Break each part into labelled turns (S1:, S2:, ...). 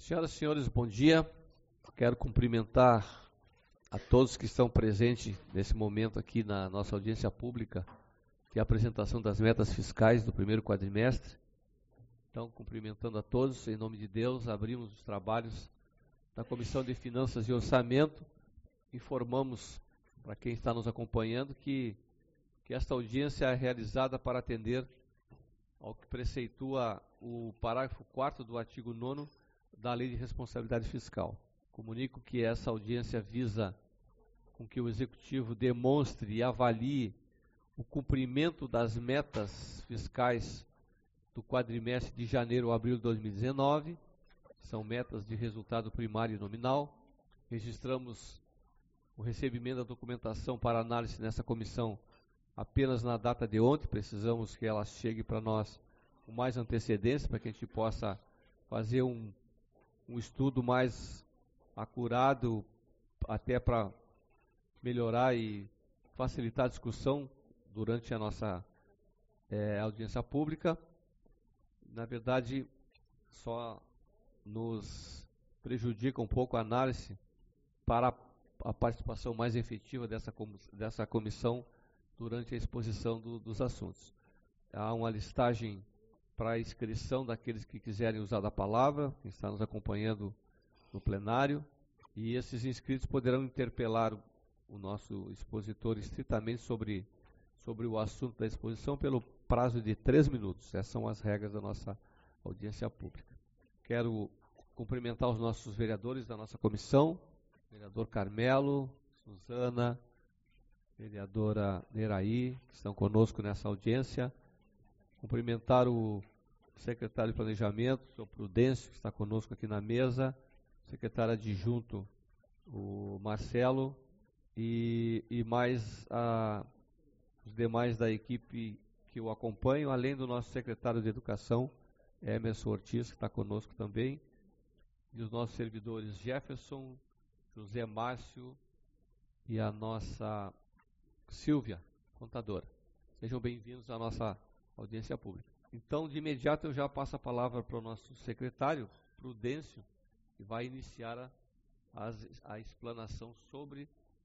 S1: Senhoras e senhores, bom dia. Quero cumprimentar a todos que estão presentes nesse momento aqui na nossa audiência pública, que é a apresentação das metas fiscais do primeiro quadrimestre. Então, cumprimentando a todos, em nome de Deus, abrimos os trabalhos da Comissão de Finanças e Orçamento. Informamos para quem está nos acompanhando que esta audiência é realizada para atender ao que preceitua o parágrafo 4º do artigo 9º da Lei de Responsabilidade Fiscal. Comunico que essa audiência visa com que o Executivo demonstre e avalie o cumprimento das metas fiscais do quadrimestre de janeiro a abril de 2019, são metas de resultado primário e nominal. Registramos o recebimento da documentação para análise nessa comissão apenas na data de ontem, precisamos que ela chegue para nós com mais antecedência, para que a gente possa fazer um estudo mais acurado, até para melhorar e facilitar a discussão durante a nossa audiência pública. Na verdade, só nos prejudica um pouco a análise para a participação mais efetiva dessa comissão durante a exposição dos assuntos. Há uma listagem para a inscrição daqueles que quiserem usar da palavra, que está nos acompanhando no plenário, e esses inscritos poderão interpelar o nosso expositor estritamente sobre o assunto da exposição pelo prazo de 3 minutos. Essas são as regras da nossa audiência pública. Quero cumprimentar os nossos vereadores da nossa comissão, vereador Carmelo, Suzana, vereadora Neraí, que estão conosco nessa audiência. Cumprimentar o secretário de Planejamento, o senhor Prudêncio, que está conosco aqui na mesa, secretário adjunto, o Marcelo, e mais os demais da equipe que o acompanham, além do nosso secretário de Educação, Emerson Ortiz, que está conosco também, e os nossos servidores Jefferson, José Márcio e a nossa Silvia, contadora. Sejam bem-vindos à nossa audiência pública. Então, de imediato, eu já passo a palavra para o nosso secretário, Prudêncio, que vai iniciar a explanação sobre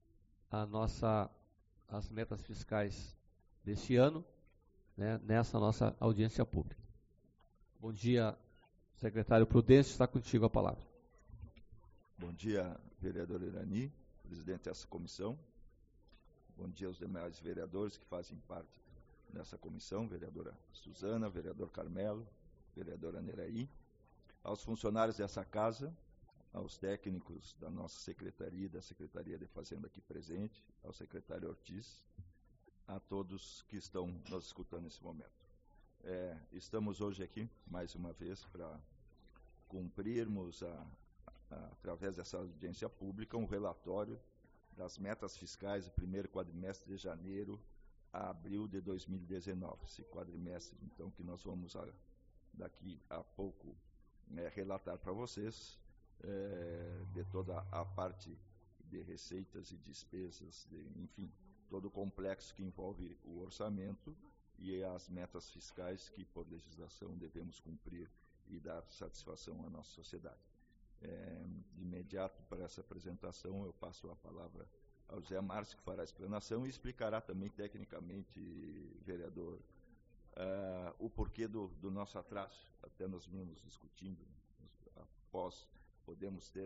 S1: as metas fiscais deste ano, né, nessa nossa audiência pública. Bom dia, secretário Prudêncio, está contigo a palavra.
S2: Bom dia, vereador Irani, presidente dessa comissão. Bom dia aos demais vereadores que fazem parte dessa comissão, vereadora Suzana, vereador Carmelo, vereadora Neraí, aos funcionários dessa casa, aos técnicos da nossa secretaria, da Secretaria de Fazenda aqui presente, ao secretário Ortiz, a todos que estão nos escutando nesse momento. Estamos hoje aqui, mais uma vez, para cumprirmos, através dessa audiência pública, um relatório das metas fiscais do primeiro quadrimestre de janeiro a abril de 2019. Esse quadrimestre, então, que nós vamos daqui a pouco relatar para vocês, de toda a parte de receitas e despesas, enfim, todo o complexo que envolve o orçamento e as metas fiscais que, por legislação, devemos cumprir e dar satisfação à nossa sociedade. De imediato, para essa apresentação, eu passo a palavra ao José Márcio, que fará a explanação e explicará também tecnicamente, vereador, o porquê do nosso atraso. Até nós vimos discutindo, após podemos ter,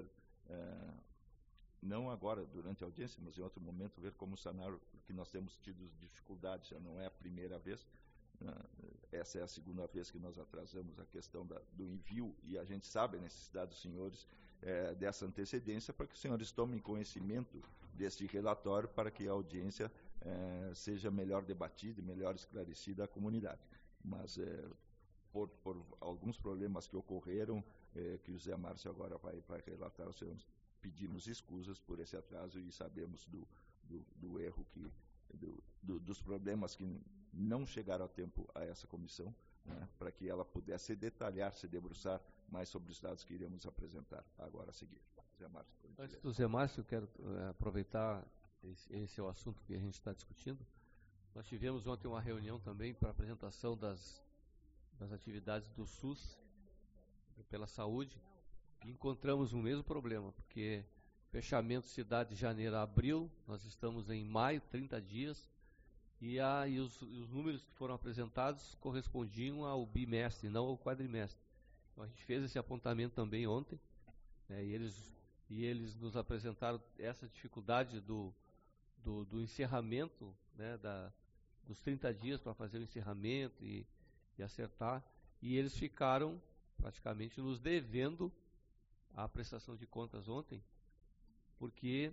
S2: não agora durante a audiência, mas em outro momento, ver como sanar, porque nós temos tido dificuldades, já não é a primeira vez, essa é a segunda vez que nós atrasamos a questão do envio, e a gente sabe a necessidade dos senhores dessa antecedência, para que os senhores tomem conhecimento deste relatório, para que a audiência seja melhor debatida e melhor esclarecida à comunidade. Mas, por alguns problemas que ocorreram, que o Zé Márcio agora vai relatar, os senhores pedimos escusas por esse atraso e sabemos do erro, dos problemas que não chegaram a tempo a essa comissão, né, para que ela pudesse detalhar, se debruçar mais sobre os dados que iremos apresentar agora a seguir. Zé Márcio.
S1: Antes do Zé Márcio, eu quero aproveitar, esse é o assunto que a gente está discutindo. Nós tivemos ontem uma reunião também para apresentação das atividades do SUS pela saúde, encontramos o mesmo problema, porque fechamento cidade de janeiro a abril, nós estamos em maio, 30 dias, e os números que foram apresentados correspondiam ao bimestre, não ao quadrimestre. Então, a gente fez esse apontamento também ontem, né, e eles nos apresentaram essa dificuldade do encerramento, né, dos 30 dias para fazer o encerramento e acertar, e eles ficaram praticamente nos devendo a prestação de contas ontem, porque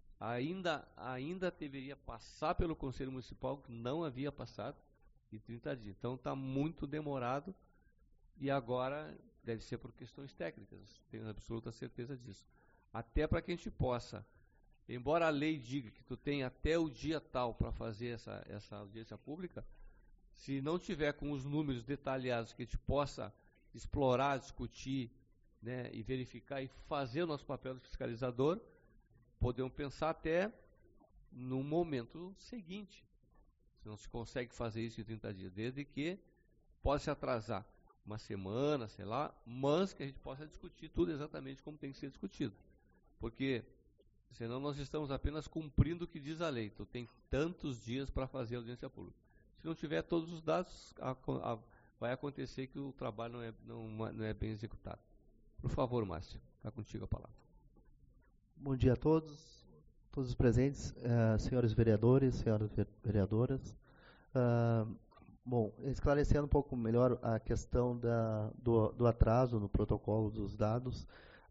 S1: ainda deveria passar pelo Conselho Municipal, que não havia passado em 30 dias. Então está muito demorado, e agora deve ser por questões técnicas, tenho absoluta certeza disso. Até para que a gente possa, embora a lei diga que tu tem até o dia tal para fazer essa audiência pública, se não tiver com os números detalhados que a gente possa explorar, discutir, né, e verificar e fazer o nosso papel de fiscalizador, podemos pensar até no momento seguinte. Se não se consegue fazer isso em 30 dias, desde que possa se atrasar uma semana, sei lá, mas que a gente possa discutir tudo exatamente como tem que ser discutido. Porque senão nós estamos apenas cumprindo o que diz a lei. Tu tem tantos dias para fazer a audiência pública. Se não tiver todos os dados, vai acontecer que o trabalho não é bem executado. Por favor, Márcio, está contigo a palavra.
S3: Bom dia a todos os presentes, senhores vereadores, senhoras vereadoras. Bom, esclarecendo um pouco melhor a questão do atraso no protocolo dos dados,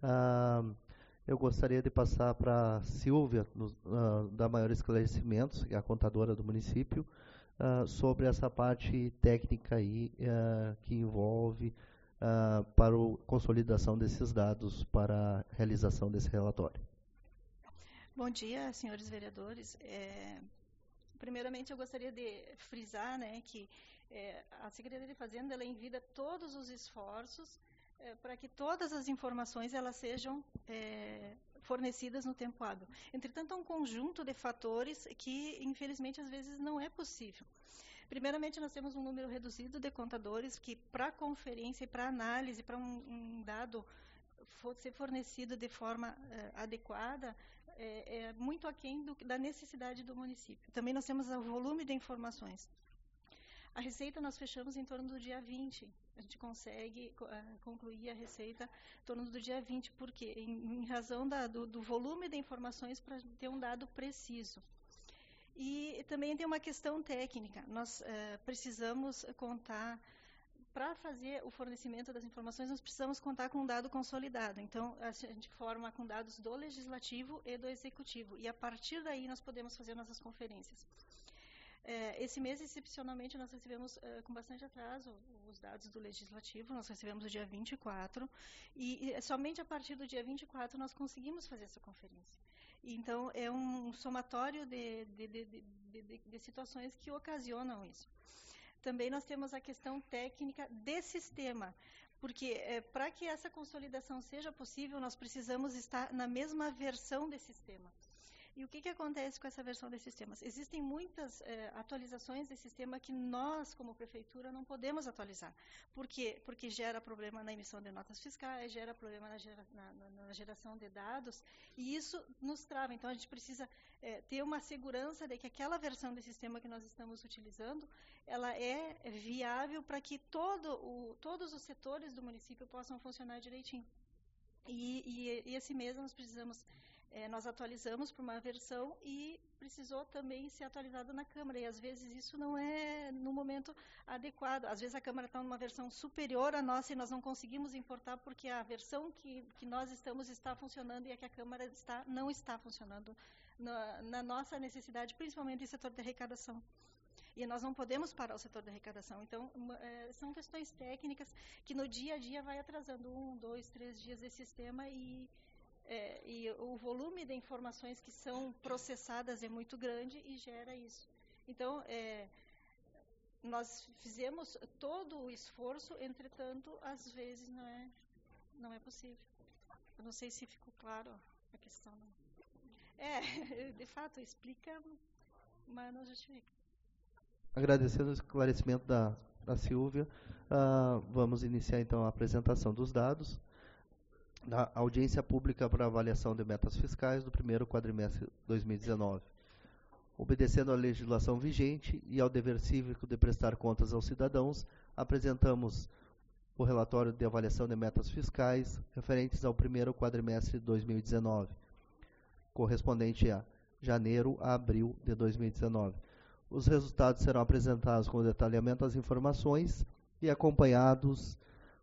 S3: eu gostaria de passar para a Silvia, dar maiores esclarecimentos, que é a contadora do município, sobre essa parte técnica aí, que envolve para a consolidação desses dados para a realização desse relatório.
S4: Bom dia, senhores vereadores. Primeiramente, eu gostaria de frisar, né, que a Secretaria de Fazenda ela envia todos os esforços para que todas as informações elas sejam fornecidas no tempo hábil. Entretanto, há um conjunto de fatores que, infelizmente, às vezes não é possível. Primeiramente, nós temos um número reduzido de contadores que, para conferência e para análise, para um dado ser fornecido de forma adequada, é muito aquém da necessidade do município. Também nós temos o volume de informações. A receita nós fechamos em torno do dia 20. A gente consegue concluir a receita em torno do dia 20, porque em razão do volume de informações para ter um dado preciso. E também tem uma questão técnica. Nós precisamos contar, para fazer o fornecimento das informações, nós precisamos contar com um dado consolidado. Então, a gente forma com dados do Legislativo e do Executivo. E, a partir daí, nós podemos fazer nossas conferências. Esse mês, excepcionalmente, nós recebemos com bastante atraso os dados do Legislativo. Nós recebemos o dia 24. E somente a partir do dia 24 nós conseguimos fazer essa conferência. Então, é um somatório de situações que ocasionam isso. Também nós temos a questão técnica de sistema, porque para que essa consolidação seja possível, nós precisamos estar na mesma versão desse sistema. E o que acontece com essa versão desses sistemas? Existem muitas atualizações desse sistema que nós, como prefeitura, não podemos atualizar. Por quê? Porque gera problema na emissão de notas fiscais, gera problema na geração de dados, e isso nos trava. Então, a gente precisa ter uma segurança de que aquela versão desse sistema que nós estamos utilizando, ela é viável para que todos os setores do município possam funcionar direitinho. E esse mês nós precisamos... nós atualizamos para uma versão e precisou também ser atualizado na Câmara. E, às vezes, isso não é no momento adequado. Às vezes, a Câmara está numa versão superior à nossa e nós não conseguimos importar porque a versão que nós estamos está funcionando e a que a Câmara não está funcionando na nossa necessidade, principalmente no setor de arrecadação. E nós não podemos parar o setor de arrecadação. Então, são questões técnicas que no dia a dia vai atrasando 1, 2, 3 dias desse sistema e o volume de informações que são processadas é muito grande e gera isso. Então, nós fizemos todo o esforço, entretanto, às vezes não é possível. Eu não sei se ficou claro a questão. De fato, explica, mas não justifica.
S3: Agradecendo o esclarecimento da Silvia, vamos iniciar então a apresentação dos dados. na audiência pública para avaliação de metas fiscais do primeiro quadrimestre de 2019. Obedecendo à legislação vigente e ao dever cívico de prestar contas aos cidadãos, apresentamos o relatório de avaliação de metas fiscais referentes ao primeiro quadrimestre de 2019, correspondente a janeiro a abril de 2019. Os resultados serão apresentados com detalhamento das informações e acompanhados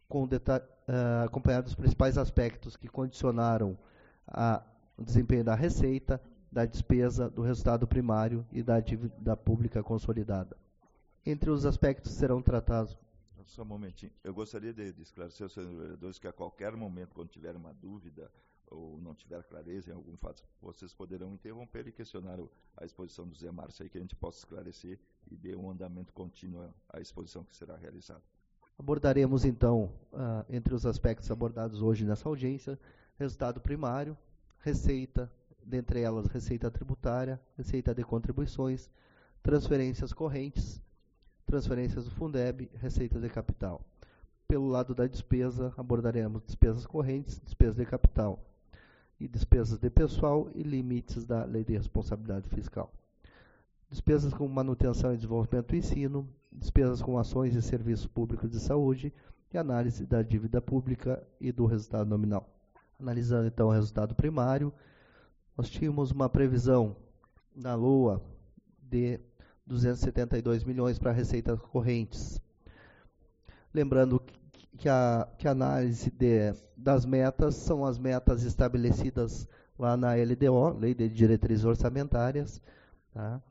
S3: dos principais aspectos que condicionaram o desempenho da receita, da despesa, do resultado primário e da dívida pública consolidada. Entre os aspectos que serão tratados...
S2: Só um momentinho. Eu gostaria de esclarecer aos senhores vereadores que a qualquer momento, quando tiver uma dúvida ou não tiver clareza em algum fato, vocês poderão interromper e questionar a exposição do Zé Márcio, aí que a gente possa esclarecer e dê um andamento contínuo à exposição que será realizada.
S3: Abordaremos, então, entre os aspectos abordados hoje nessa audiência, resultado primário, receita, dentre elas receita tributária, receita de contribuições, transferências correntes, transferências do Fundeb, receita de capital. Pelo lado da despesa, abordaremos despesas correntes, despesas de capital, e despesas de pessoal e limites da Lei de Responsabilidade Fiscal. Despesas com manutenção e desenvolvimento do ensino, despesas com ações e serviços públicos de saúde e análise da dívida pública e do resultado nominal. Analisando, então, o resultado primário, nós tínhamos uma previsão na LOA de 272 milhões para receitas correntes. Lembrando que a análise das metas são as metas estabelecidas lá na LDO, Lei de Diretrizes Orçamentárias, tá?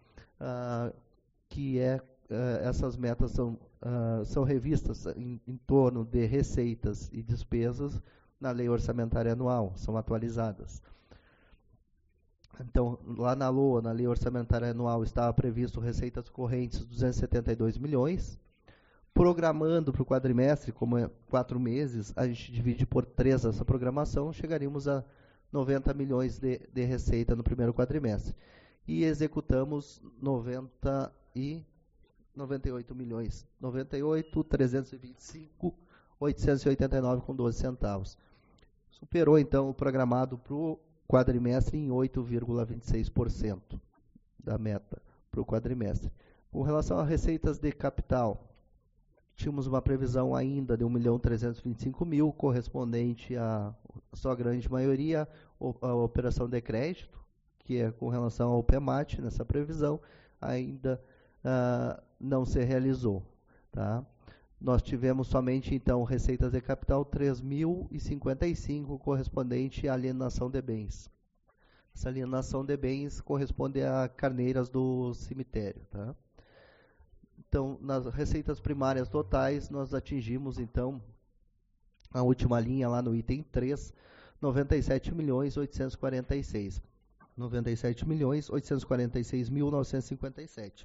S3: Essas metas são revistas em torno de receitas e despesas na Lei Orçamentária Anual, são atualizadas. Então, lá na LOA, na Lei Orçamentária Anual, estava previsto receitas correntes 272 milhões. Programando para o quadrimestre, como é 4 meses, a gente divide por 3 essa programação, chegaríamos a 90 milhões de receita no primeiro quadrimestre. E executamos 98 milhões, 98.325.889,12 centavos. Superou, então, o programado para o quadrimestre em 8,26% da meta para o quadrimestre. Com relação a receitas de capital, tínhamos uma previsão ainda de 1.325.000, correspondente a sua grande maioria, a operação de crédito, que é com relação ao PEMAT, nessa previsão, ainda não se realizou. Tá? Nós tivemos somente, então, receitas de capital 3.055, correspondente à alienação de bens. Essa alienação de bens corresponde a carneiras do cemitério. Tá? Então, nas receitas primárias totais, nós atingimos, então, a última linha lá no item 3, 97.846. 97.846.957.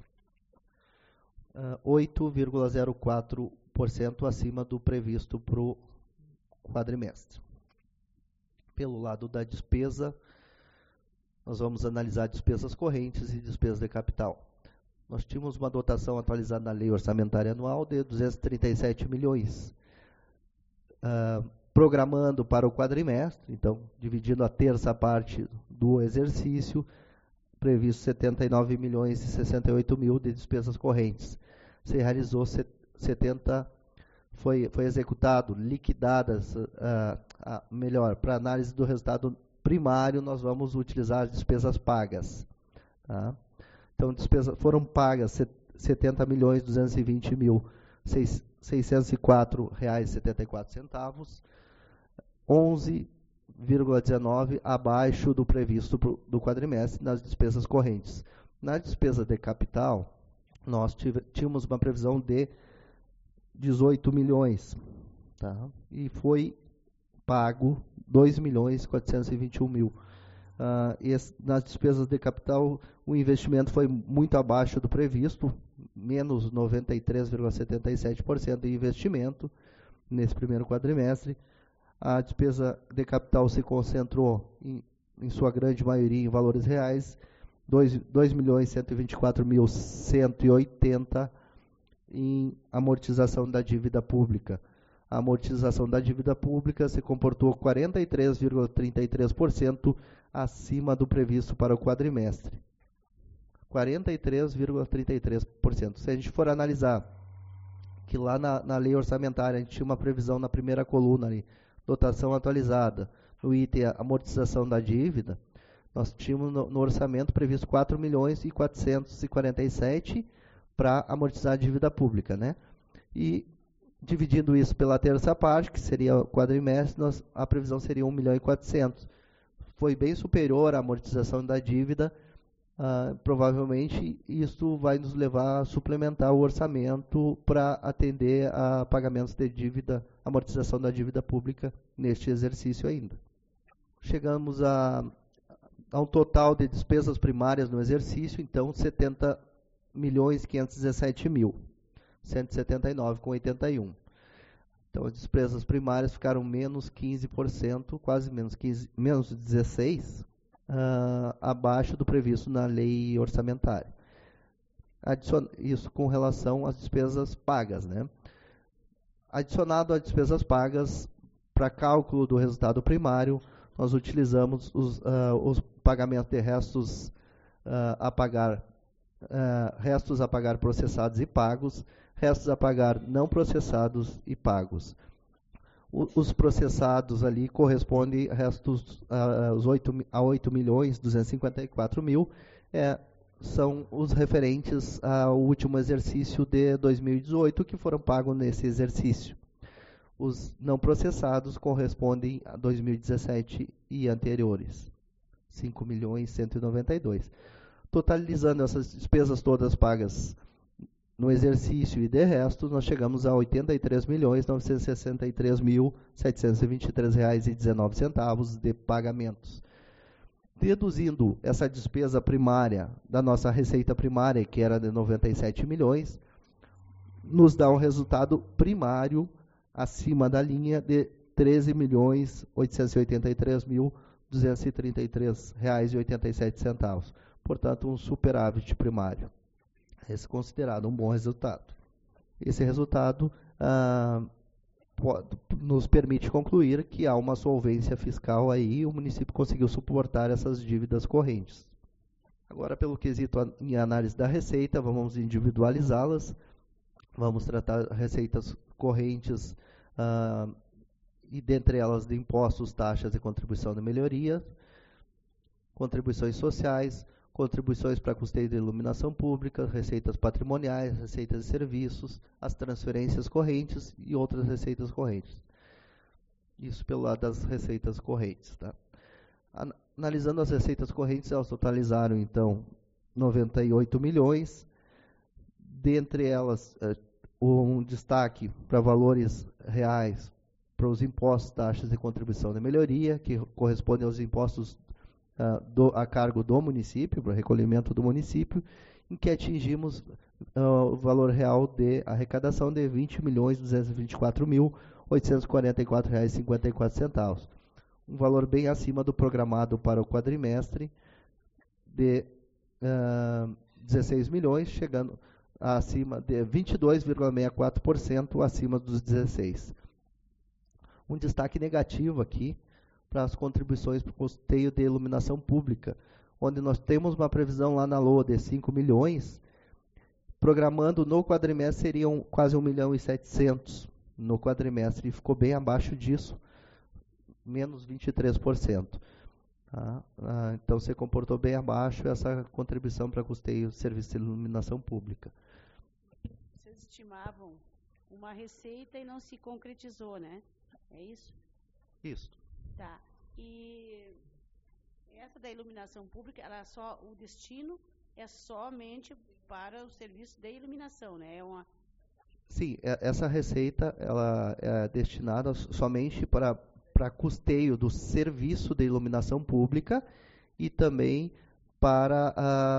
S3: 8,04% acima do previsto para o quadrimestre. Pelo lado da despesa, nós vamos analisar despesas correntes e despesas de capital. Nós tínhamos uma dotação atualizada na Lei Orçamentária Anual de 237 milhões. Programando para o quadrimestre, então, dividindo a terça parte do exercício, previsto 79 milhões e 68 mil de despesas correntes. Se realizou 70, foi executado, liquidadas, melhor, para análise do resultado primário, nós vamos utilizar as despesas pagas. Tá? Então, foram pagas 70 milhões 220 mil 604 reais 74 centavos, 11,19 abaixo do previsto do quadrimestre nas despesas correntes. Na despesa de capital, nós tínhamos uma previsão de 18 milhões, tá? E foi pago 2 milhões 421 mil. Nas despesas de capital, o investimento foi muito abaixo do previsto, menos 93,77% de investimento nesse primeiro quadrimestre. A despesa de capital se concentrou, em sua grande maioria, em valores reais, 2.124.180 em amortização da dívida pública. a amortização da dívida pública se comportou 43,33% acima do previsto para o quadrimestre. 43,33%. Se a gente for analisar que lá na lei orçamentária a gente tinha uma previsão na primeira coluna ali, dotação atualizada, no item amortização da dívida, nós tínhamos no orçamento previsto 4.447.000 para amortizar a dívida pública, né? E dividindo isso pela terça parte, que seria o quadrimestre, a previsão seria 1.400.000. Foi bem superior à amortização da dívida. Provavelmente isso vai nos levar a suplementar o orçamento para atender a pagamentos de dívida, amortização da dívida pública neste exercício ainda. Chegamos a um total de despesas primárias no exercício, então 70.517.000, 179,81. Então as despesas primárias ficaram menos 15%, quase menos 16%, abaixo do previsto na lei orçamentária. Isso com relação às despesas pagas, né? Adicionado às despesas pagas, para cálculo do resultado primário, nós utilizamos os pagamentos de restos a pagar processados e pagos, restos a pagar não processados e pagos. Os processados ali correspondem restos a 8.254.000, são os referentes ao último exercício de 2018 que foram pagos nesse exercício. Os não processados correspondem a 2017 e anteriores, 5.192.000. Totalizando essas despesas todas pagas no exercício e de resto, nós chegamos a R$ 83.963.723,19 de pagamentos. Deduzindo essa despesa primária da nossa receita primária, que era de 97 milhões, nos dá um resultado primário acima da linha de R$ 13.883.233,87. Portanto, um superávit primário. Esse é considerado um bom resultado. Esse resultado nos permite concluir que há uma solvência fiscal aí e o município conseguiu suportar essas dívidas correntes. Agora, pelo quesito em análise da receita, vamos individualizá-las. Vamos tratar receitas correntes e dentre elas de impostos, taxas e contribuição de melhoria, contribuições sociais, contribuições para custeio de iluminação pública, receitas patrimoniais, receitas de serviços, as transferências correntes e outras receitas correntes. Isso pelo lado das receitas correntes. Tá? Analisando as receitas correntes, elas totalizaram, então, 98 milhões. Dentre elas, um destaque para valores reais para os impostos, taxas e contribuição de melhoria, que correspondem aos impostos a cargo do município, para o recolhimento do município, em que atingimos o valor real de arrecadação de R$ 20.224.844,54. Um valor bem acima do programado para o quadrimestre de 16 milhões, chegando acima de 22,64% acima dos 16. Um destaque negativo aqui para as contribuições para o custeio de iluminação pública, onde nós temos uma previsão lá na LOA de 5 milhões, programando no quadrimestre seriam quase 1.700.000 no quadrimestre, e ficou bem abaixo disso, menos 23%. Tá? Então, se comportou bem abaixo essa contribuição para custeio de serviço de iluminação pública.
S5: Vocês estimavam uma receita e não se concretizou, né? É isso?
S3: Isso.
S5: Tá. E essa da iluminação pública, o destino é somente para o serviço de iluminação, né?
S3: Sim, essa receita ela é destinada somente para custeio do serviço de iluminação pública e também para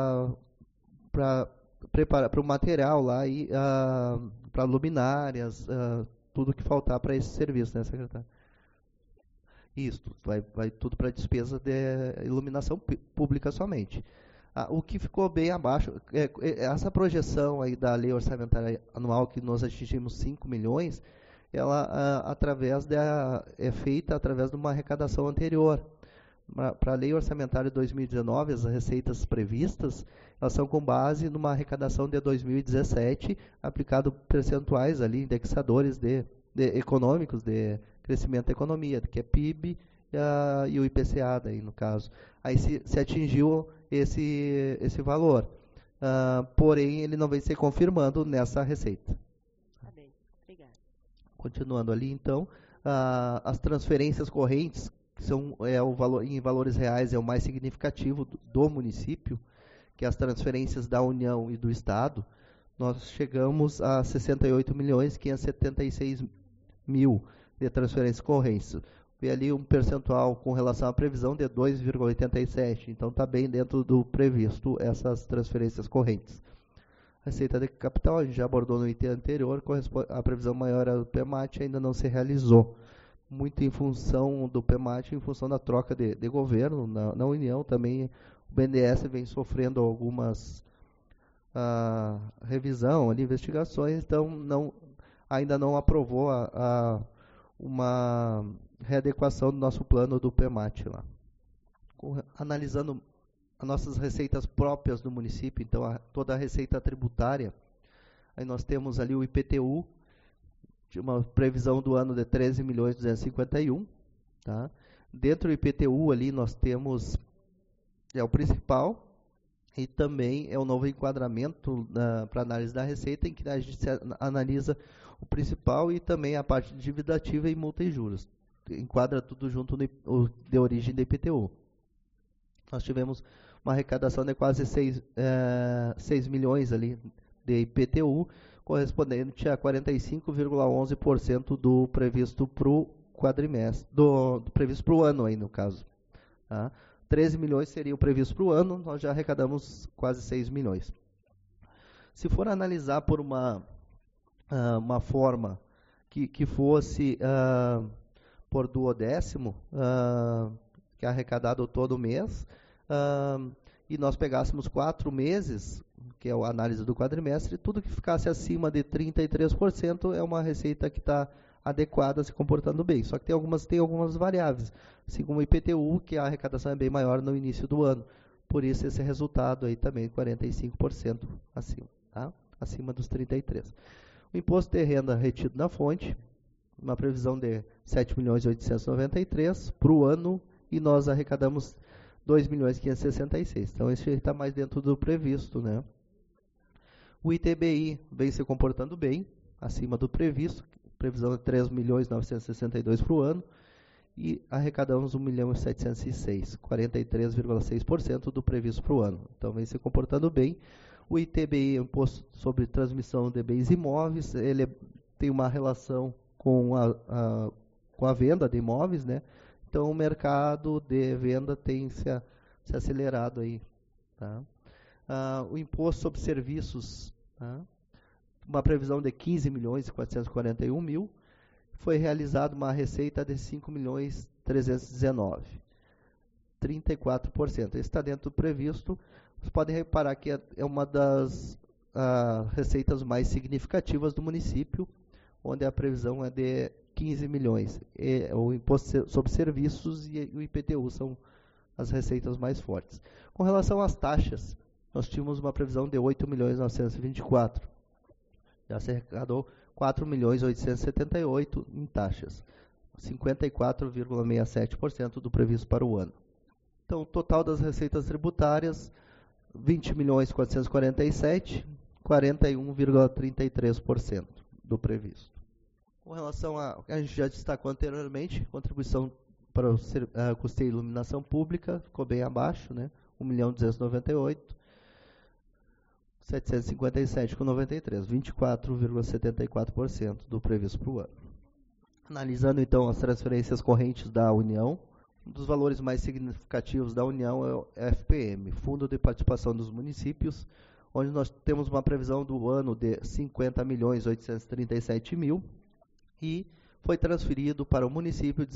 S3: o material lá e para luminárias, tudo que faltar para esse serviço, né, secretário? Isso, vai tudo para despesa de iluminação pública somente. O que ficou bem abaixo, essa projeção aí da lei orçamentária anual, que nós atingimos 5 milhões, ela é feita através de uma arrecadação anterior. Para a lei orçamentária de 2019, as receitas previstas, elas são com base numa arrecadação de 2017, aplicado percentuais ali, indexadores econômicos de crescimento da economia, que é PIB e o IPCA, daí, no caso. Aí se atingiu esse valor. Porém, ele não vem se confirmando nessa receita.
S5: Tá bem, obrigada.
S3: Continuando ali, então, as transferências correntes, que são em valores reais, é o mais significativo do município, que é as transferências da União e do Estado, nós chegamos a 68.576.000 de transferências correntes. Vê ali um percentual com relação à previsão de 2,87%, então está bem dentro do previsto essas transferências correntes. A receita de capital, a gente já abordou no item anterior, a previsão maior do PEMAT ainda não se realizou. Muito em função do PEMAT, em função da troca de governo, na União também o BNDES vem sofrendo algumas revisão, ali, investigações, então ainda não aprovou uma readequação do nosso plano do PEMAT lá. Analisando as nossas receitas próprias do município, então toda a receita tributária, aí nós temos ali o IPTU, de uma previsão do ano de 13.251.000, tá? Dentro do IPTU ali nós temos o principal e também é o novo enquadramento para análise da receita, em que a gente analisa o principal e também a parte de dívida ativa e multa e juros. Enquadra tudo junto de origem do IPTU. Nós tivemos uma arrecadação de quase 6 milhões ali de IPTU, correspondente a 45,11% do previsto para o quadrimestre, do previsto para o ano aí no caso. Tá? 13 milhões seria o previsto para o ano, nós já arrecadamos quase 6 milhões. Se for analisar por uma forma que fosse por duodécimo, que é arrecadado todo mês, e nós pegássemos 4 meses, que é a análise do quadrimestre, tudo que ficasse acima de 33% é uma receita que está adequada, se comportando bem. Só que tem algumas variáveis, assim como o IPTU, que a arrecadação é bem maior no início do ano. Por isso esse resultado aí também 45% acima, tá? Acima dos 33%. O imposto de renda retido na fonte, uma previsão de 7.893.000 para o ano, e nós arrecadamos 2.566.000. Então esse está mais dentro do previsto, né? O ITBI vem se comportando bem, acima do previsto, previsão de 3.962.000 para o ano, e arrecadamos 1.706.000, 43,6% do previsto para o ano. Então vem se comportando bem. O ITBI, Imposto sobre Transmissão de Bens Imóveis, ele tem uma relação com a venda de imóveis, né? Então o mercado de venda tem se acelerado aí, tá? O imposto sobre serviços, tá? Uma previsão de 15.441.000, foi realizada uma receita de 5.319.000, 34%. Esse está dentro do previsto. Vocês podem reparar que é uma das receitas mais significativas do município, onde a previsão é de 15 milhões. O imposto sobre serviços e o IPTU são as receitas mais fortes. Com relação às taxas, nós tínhamos uma previsão de 8.924.000. Já se arrecadou 4.878.000 em taxas, 54,67% do previsto para o ano. Então, o total das receitas tributárias, 20.447.000, 41,33% do previsto. Com relação a gente já destacou anteriormente, contribuição para o custeio e iluminação pública, ficou bem abaixo, né? 1.298.757,93, 24,74% do previsto para o ano. Analisando então as transferências correntes da União, um dos valores mais significativos da União é o FPM, Fundo de Participação dos Municípios, onde nós temos uma previsão do ano de 50.837.000 e foi transferido para o município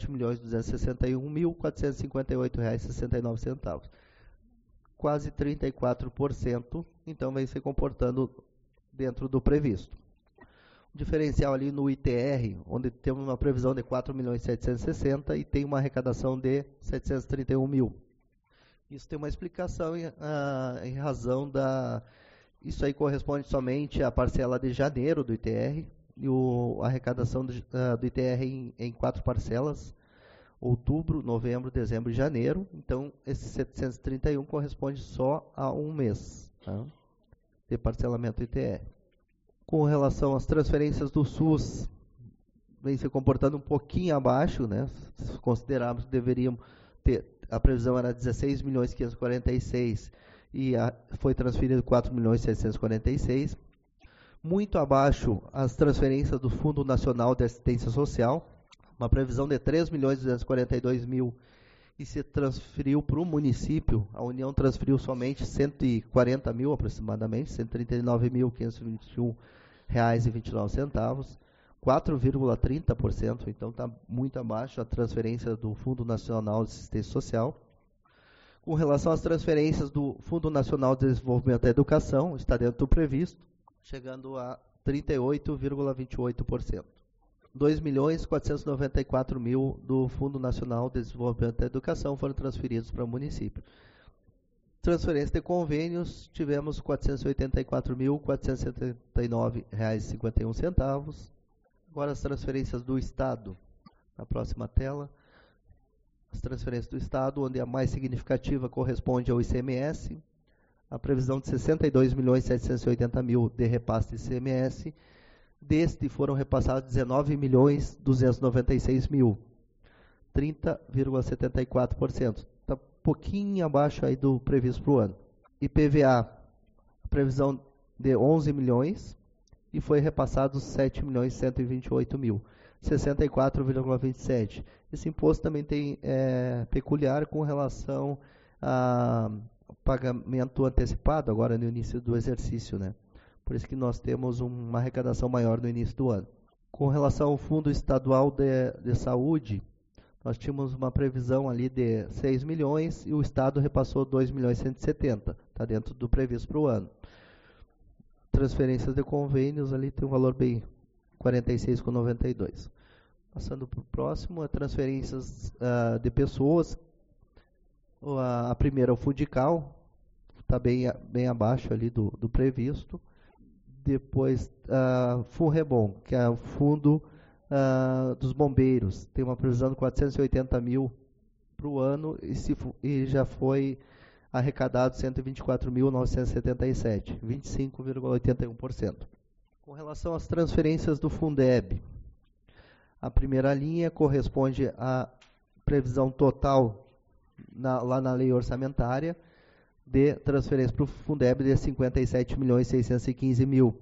S3: 17.261.458,69 reais, quase 34%, então vem se comportando dentro do previsto. diferencial ali no ITR, onde temos uma previsão de 4.760.000 e tem uma arrecadação de 731.000. Isso tem uma explicação em razão da... Isso aí corresponde somente à parcela de janeiro do ITR, e a arrecadação do ITR em 4 parcelas, outubro, novembro, dezembro e janeiro. Então, esse 731 corresponde só a um mês, tá, de parcelamento do ITR. Com relação às transferências do SUS, vem se comportando um pouquinho abaixo, né? Se considerarmos que deveríamos ter, a previsão era 16.546.000 e foi transferido 4.646.000. Muito abaixo as transferências do Fundo Nacional de Assistência Social, uma previsão de 3.242.000 e se transferiu para o município. A União transferiu somente 140.000 aproximadamente, R$ 139.521,29, 4,30%, então está muito abaixo a transferência do Fundo Nacional de Assistência Social. Com relação às transferências do Fundo Nacional de Desenvolvimento da Educação, está dentro do previsto, chegando a 38,28%. 2.494.000 do Fundo Nacional de Desenvolvimento da Educação foram transferidos para o município. Transferência de convênios, tivemos R$ 484.479,51. Agora as transferências do Estado, na próxima tela. As transferências do Estado, onde a mais significativa corresponde ao ICMS, a previsão de 62.780.000 de repasse de ICMS, deste foram repassados 19.296.000, 30,74%. Está um pouquinho abaixo aí do previsto para o ano. IPVA, a previsão de 11 milhões e foi repassado 7.128.000, 64,27%. Esse imposto também tem peculiar com relação ao pagamento antecipado, agora no início do exercício, né? Por isso que nós temos uma arrecadação maior no início do ano. Com relação ao Fundo Estadual de Saúde, nós tínhamos uma previsão ali de 6 milhões e o Estado repassou 2.170.000, está dentro do previsto para o ano. Transferências de convênios ali tem um valor bem 46,92. Passando para o próximo, transferências de pessoas. A primeira é o Fundical, está bem abaixo ali do previsto. Depois, Funrebom, que é o Fundo dos Bombeiros, tem uma previsão de 480.000 para o ano e já foi arrecadado 124.977, 25,81%. Com relação às transferências do Fundeb, a primeira linha corresponde à previsão total lá na lei orçamentária de transferência para o Fundeb de 57.615.000.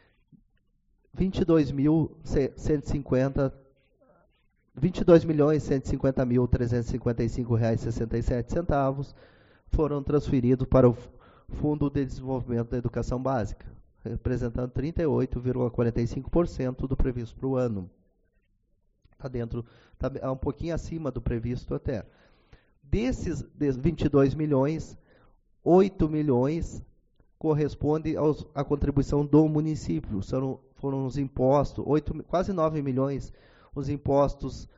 S3: 22.150.355.355,67 foram transferidos para o Fundo de Desenvolvimento da Educação Básica, representando 38,45% do previsto para o ano. Está um pouquinho acima do previsto até. Desses 22 milhões, 8 milhões corresponde à contribuição do município. Foram os impostos, quase 9 milhões, os impostos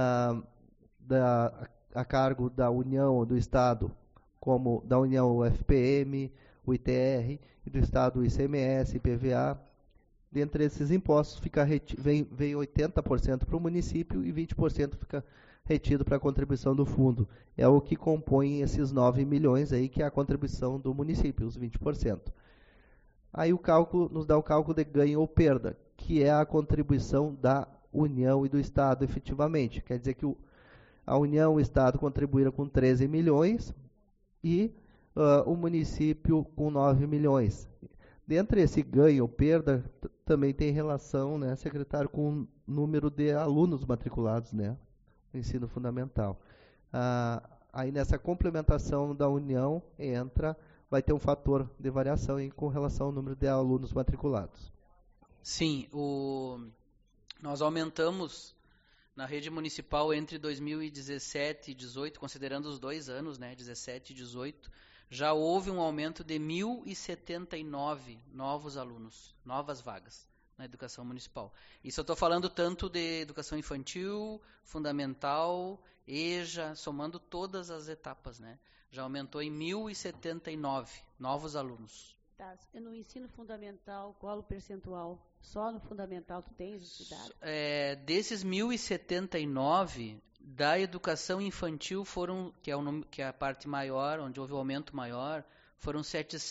S3: a cargo da União, do Estado, como da União o FPM, o ITR, e do Estado o ICMS, IPVA. Dentre esses impostos, vem 80% para o município e 20% fica retido para a contribuição do fundo. É o que compõe esses 9 milhões aí, que é a contribuição do município, os 20%. Aí o cálculo nos dá o cálculo de ganho ou perda, que é a contribuição da União e do Estado, efetivamente. Quer dizer que a União e o Estado contribuíram com 13 milhões e o município com 9 milhões. Dentre esse ganho ou perda, também tem relação, né, secretário, com o número de alunos matriculados, né, no ensino fundamental. Aí nessa complementação da União vai ter um fator de variação com relação ao número de alunos matriculados.
S6: Sim, nós aumentamos na rede municipal entre 2017 e 2018, considerando os 2 anos, né, 17 e 18, já houve um aumento de 1.079 novos alunos, novas vagas na educação municipal. Isso eu estou falando tanto de educação infantil, fundamental, EJA, somando todas as etapas, né? Já aumentou em 1.079 novos alunos.
S5: Tá. No ensino fundamental, qual o percentual? Só no fundamental tu tens esse dado?
S6: Desses 1.079, da educação infantil foram, que é a parte maior, onde houve o aumento maior, foram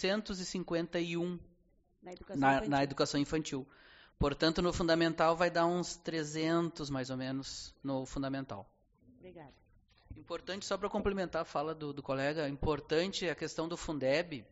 S6: 751 na educação infantil. Portanto, no fundamental vai dar uns 300, mais ou menos, no fundamental.
S5: Obrigada.
S6: Importante, só para complementar a fala do colega, importante a questão do Fundeb,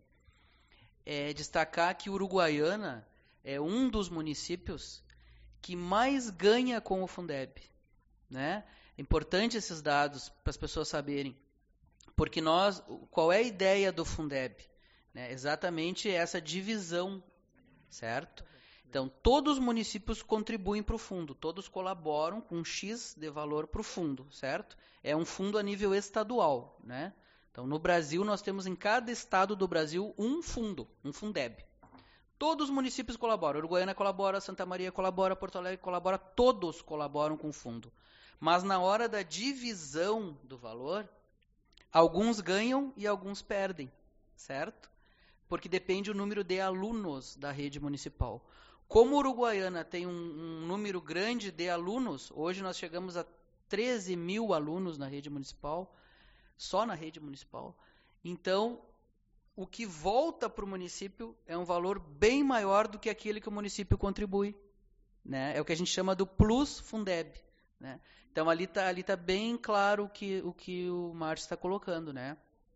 S6: destacar que Uruguaiana é um dos municípios que mais ganha com o Fundeb, né? É importante esses dados para as pessoas saberem, porque qual é a ideia do Fundeb? Né? Exatamente essa divisão, certo? Então, todos os municípios contribuem para o fundo, todos colaboram com um X de valor para o fundo, certo? É um fundo a nível estadual, né? Então, no Brasil, nós temos em cada estado do Brasil um fundo, um Fundeb. Todos os municípios colaboram, Uruguaiana colabora, Santa Maria colabora, Porto Alegre colabora, todos colaboram com o fundo. Mas na hora da divisão do valor, alguns ganham e alguns perdem, certo? Porque depende do número de alunos da rede municipal. Como Uruguaiana tem um número grande de alunos, hoje nós chegamos a 13 mil alunos na rede municipal, só na rede municipal. Então, o que volta para o município é um valor bem maior do que aquele que o município contribui. Né? É o que a gente chama do Plus Fundeb. Né? Então, ali tá bem claro o que o Márcio está colocando. Né?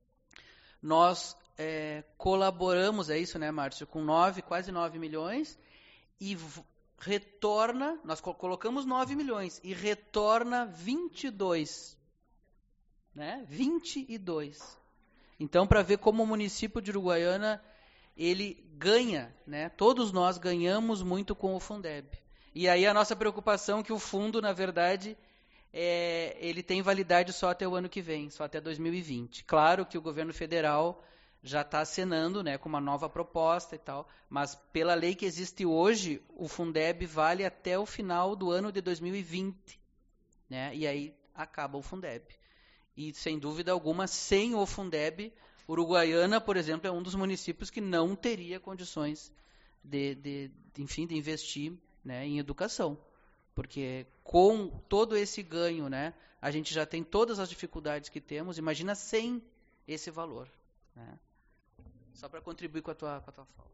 S6: Nós colaboramos, é isso, né, Márcio, com quase 9 milhões, e retorna, nós colocamos 9 milhões, e retorna 22. Né? 22. Então, para ver como o município de Uruguaiana, ele ganha, né? Todos nós ganhamos muito com o Fundeb. E aí a nossa preocupação é que o fundo, na verdade, ele tem validade só até o ano que vem, só até 2020. Claro que o governo federal já está acenando, né, com uma nova proposta e tal, mas pela lei que existe hoje, o Fundeb vale até o final do ano de 2020. Né? E aí acaba o Fundeb. E, sem dúvida alguma, sem o Fundeb, Uruguaiana, por exemplo, é um dos municípios que não teria condições de investir, né, em educação. Porque com todo esse ganho, né, a gente já tem todas as dificuldades que temos, imagina sem esse valor. Né? Só para contribuir com a tua fala.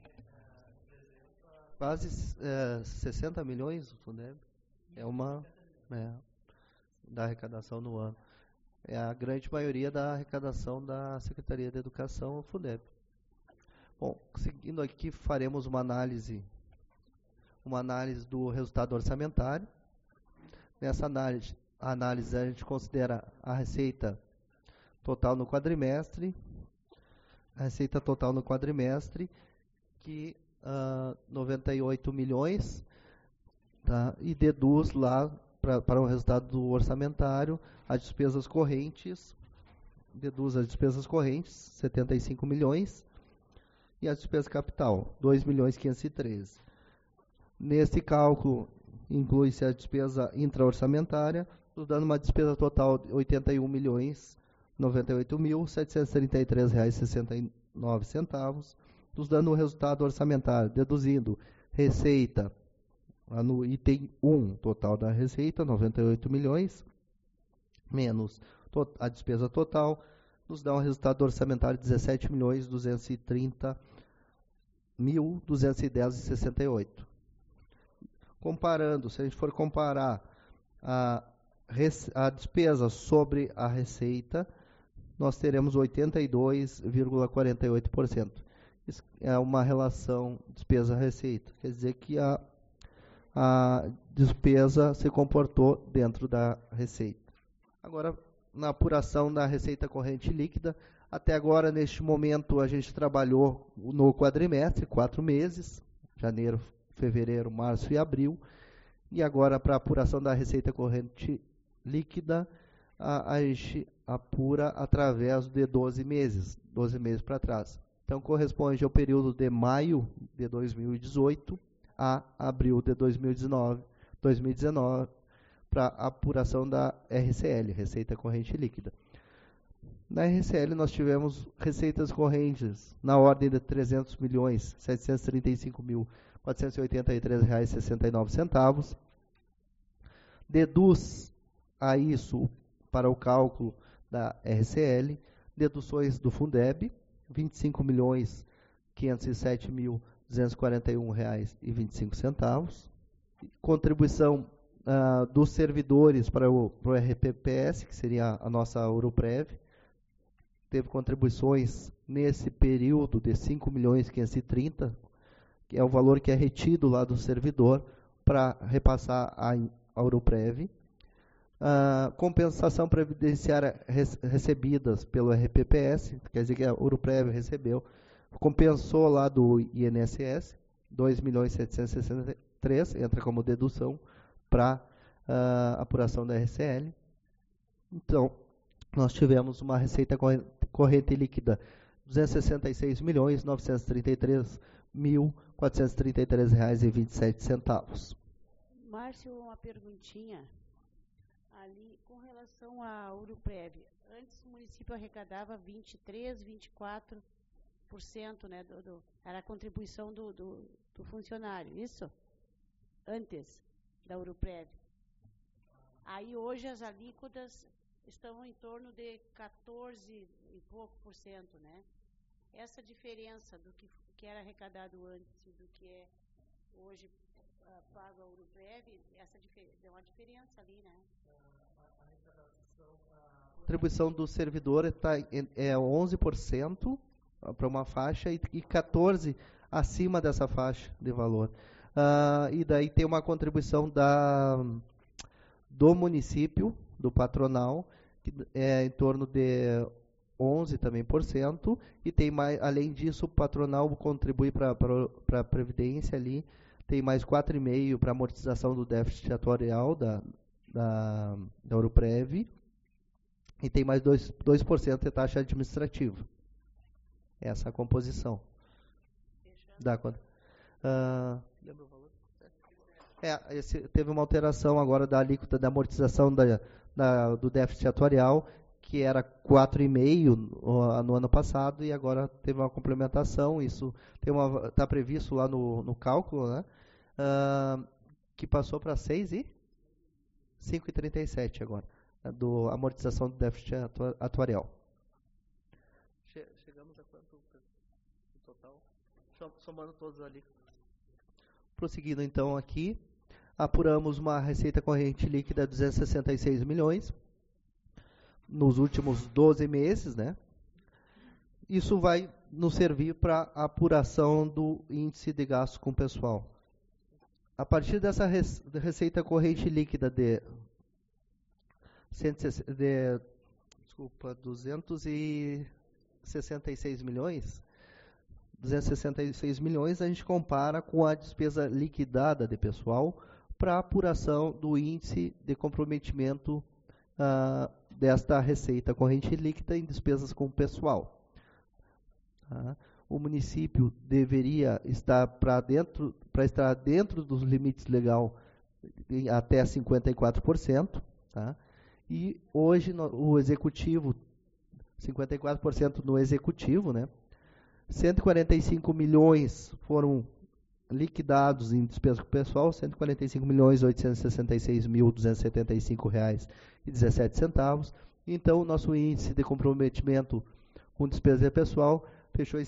S3: Quase 60 milhões o Fundeb. É uma da arrecadação no ano. É a grande maioria da arrecadação da Secretaria de Educação, o Fundeb. Bom, seguindo aqui, faremos uma análise do resultado orçamentário. Nessa análise a gente considera a receita total no quadrimestre, que 98 milhões, tá? E deduz lá para o resultado do orçamentário as despesas correntes, 75 milhões, e as despesas capital, 2.513. Nesse cálculo, inclui-se a despesa intra-orçamentária, nos dando uma despesa total de R$ 81.098.733,69, nos dando o resultado orçamentário, deduzindo receita, no item 1, total da receita, 98 milhões, menos a despesa total, nos dá um resultado orçamentário de 17.230.210,68. Comparando, se a gente for comparar a despesa sobre a receita, nós teremos 82,48%. Isso é uma relação despesa-receita. Quer dizer que a despesa se comportou dentro da receita. Agora, na apuração da receita corrente líquida, até agora, neste momento, a gente trabalhou no quadrimestre, 4 meses, janeiro, fevereiro, março e abril, e agora, para a apuração da receita corrente líquida, a gente apura através de 12 meses para trás. Então, corresponde ao período de maio de 2018 a abril de 2019 para apuração da RCL, Receita Corrente Líquida. Na RCL nós tivemos receitas correntes na ordem de R$ 300.735.483,69. Deduz a isso, para o cálculo da RCL, deduções do Fundeb, R$ 25.507.241,25. Contribuição dos servidores para o RPPS, que seria a nossa Uruprev, teve contribuições nesse período de R$ 5.530.000, que é o valor que é retido lá do servidor para repassar a Uruprev. Compensação previdenciária recebidas pelo RPPS, quer dizer que a Uruprev recebeu, compensou lá do INSS, R$ 2.763.000, entra como dedução para apuração da RCL. Então, nós tivemos uma receita corrente líquida R$ 266.933.433,27.
S5: Márcio, uma perguntinha. Ali, com relação à Uruprev, antes o município arrecadava 23%, 24%, né, era a contribuição do funcionário, isso? Antes da Uruprev. Aí hoje as alíquotas estão em torno de 14 e pouco por cento, né? Essa diferença do que era arrecadado antes e do que é hoje pago a Uruprev, deu uma diferença ali, né?
S3: A contribuição do servidor é 11% para uma faixa e 14% acima dessa faixa de valor. E daí tem uma contribuição do município, do patronal, que é em torno de 11% também por cento, e tem mais, além disso, o patronal contribui para a Previdência ali, tem mais 4,5% para amortização do déficit atuarial da Uruprev, e tem mais 2% de taxa administrativa. Essa é a composição. Da conta. Lembra o valor? Teve uma alteração agora da alíquota da amortização do déficit atuarial, que era 4,5% no ano passado, e agora teve uma complementação. Isso está previsto lá no cálculo, né? Que passou para 5,37 agora, do amortização do déficit atuarial. Chegamos a quanto no total? Somando todos ali. Prosseguindo então aqui, apuramos uma receita corrente líquida de 266 milhões nos últimos 12 meses, né? Isso vai nos servir para a apuração do índice de gasto com pessoal. A partir dessa receita corrente líquida de 266 milhões, a gente compara com a despesa liquidada de pessoal para a apuração do índice de comprometimento desta receita corrente líquida em despesas com pessoal. O município deveria estar para estar dentro dos limites legais até 54%, tá? E hoje o executivo, 54% no executivo, né? 145 milhões foram liquidados em despesas com pessoal, 145.866.275,17. Então, o nosso índice de comprometimento com despesa de pessoal fechou em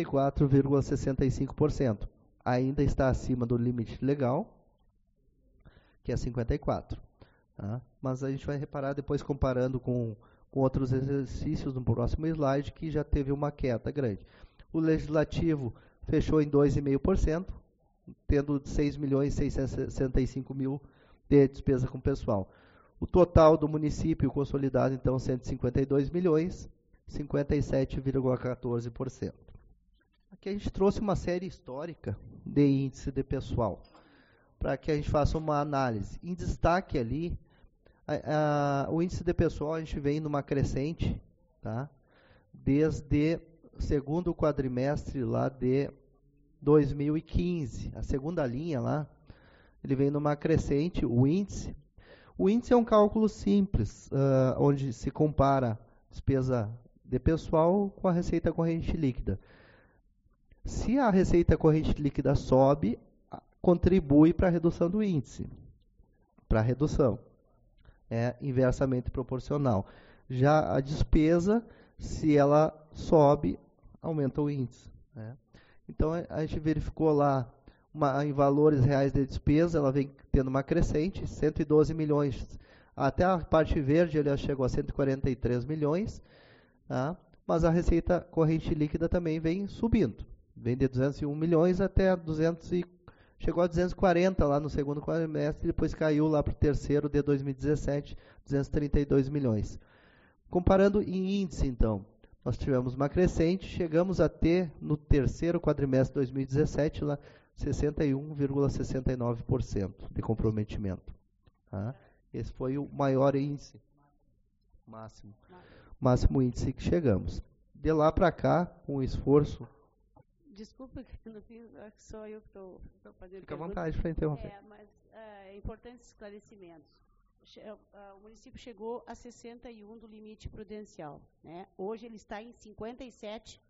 S3: 54,65%. Ainda está acima do limite legal, que é 54%. Tá? Mas a gente vai reparar depois, comparando com outros exercícios no próximo slide, que já teve uma queda grande. O legislativo fechou em 2,5%, tendo 6.665.000 de despesa com pessoal. O total do município consolidado, então, 152 milhões, 57,14%. Aqui a gente trouxe uma série histórica de índice de pessoal, para que a gente faça uma análise. Em destaque ali, o índice de pessoal a gente vem numa crescente, tá? Desde segundo quadrimestre lá de 2015, a segunda linha lá, ele vem numa crescente, o índice. O índice é um cálculo simples, onde se compara despesa de pessoal com a receita corrente líquida. Se a receita corrente líquida sobe, contribui para a redução do índice, para a redução. É inversamente proporcional. Já a despesa, se ela sobe, aumenta o índice, né? Então, a gente verificou lá, em valores reais de despesa, ela vem tendo uma crescente, 112 milhões. Até a parte verde, ela chegou a 143 milhões, tá? Mas a receita corrente líquida também vem subindo. Vem de 201 milhões até 200 chegou a 240 lá no segundo quadrimestre, depois caiu lá para o terceiro de 2017, 232 milhões. Comparando em índice, então, nós tivemos uma crescente, chegamos a ter, no terceiro quadrimestre de 2017, lá 61,69% de comprometimento. Tá? Esse foi o maior índice, máximo índice que chegamos. De lá para cá, com o esforço...
S5: Desculpa que no fim só eu que estou fazendo.
S3: Fica à vontade para interromper.
S5: Mas importantes esclarecimentos. O município chegou a 61 do limite prudencial, né? Hoje ele está em 57.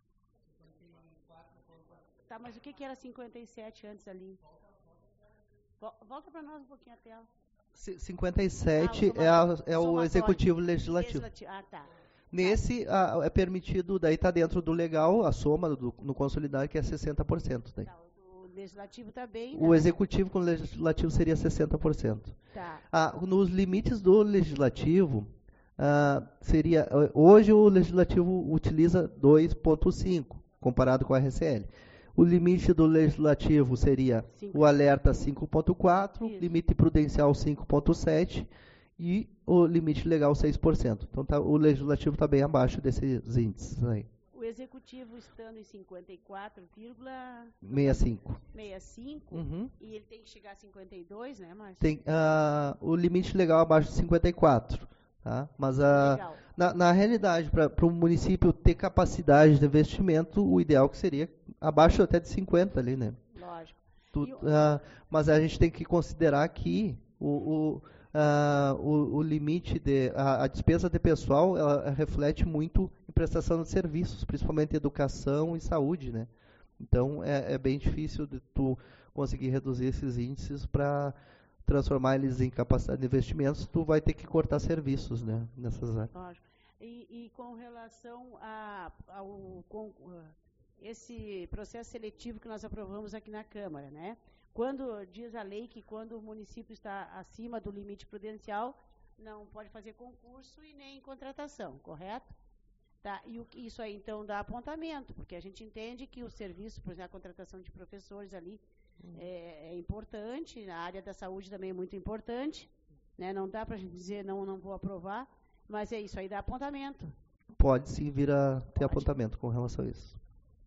S5: Tá, mas o que era 57 antes ali? Volta para nós um pouquinho a tela.
S3: 57 é o executivo legislativo.
S5: Ah, tá.
S3: Nesse é permitido, daí está dentro do legal, a soma no consolidado, que é 60%. Daí.
S5: Tá, o legislativo está bem.
S3: O executivo com o legislativo seria 60%.
S5: Tá.
S3: Nos limites do legislativo, hoje o legislativo utiliza 2,5, comparado com a RCL. O limite do legislativo seria o alerta 5,4, limite prudencial 5,7 e o limite legal 6%. Então o legislativo está bem abaixo desses índices aí.
S5: O executivo estando em
S3: 54,65.
S5: Uhum. E ele tem que chegar a 52, né, Márcio?
S3: Tem o limite legal abaixo de 54. Tá? Mas na realidade, para o município ter capacidade de investimento, o ideal que seria abaixo até de 50 ali, né?
S5: Lógico.
S3: Mas a gente tem que considerar que o limite a despesa de pessoal, ela reflete muito em prestação de serviços, principalmente educação e saúde, né? Então é bem difícil de tu conseguir reduzir esses índices para transformar eles em capacidade de investimentos. Tu vai ter que cortar serviços, né, nessas áreas.
S5: Lógico. E com relação ao esse processo seletivo que nós aprovamos aqui na Câmara, né? Quando diz a lei que quando o município está acima do limite prudencial, não pode fazer concurso e nem contratação, correto? Tá? E isso aí, então, dá apontamento, porque a gente entende que o serviço, por exemplo, a contratação de professores ali é importante, na área da saúde também é muito importante, né? Não dá para a gente dizer não vou aprovar, mas é isso aí, dá apontamento.
S3: Pode sim vir a ter apontamento com relação a isso.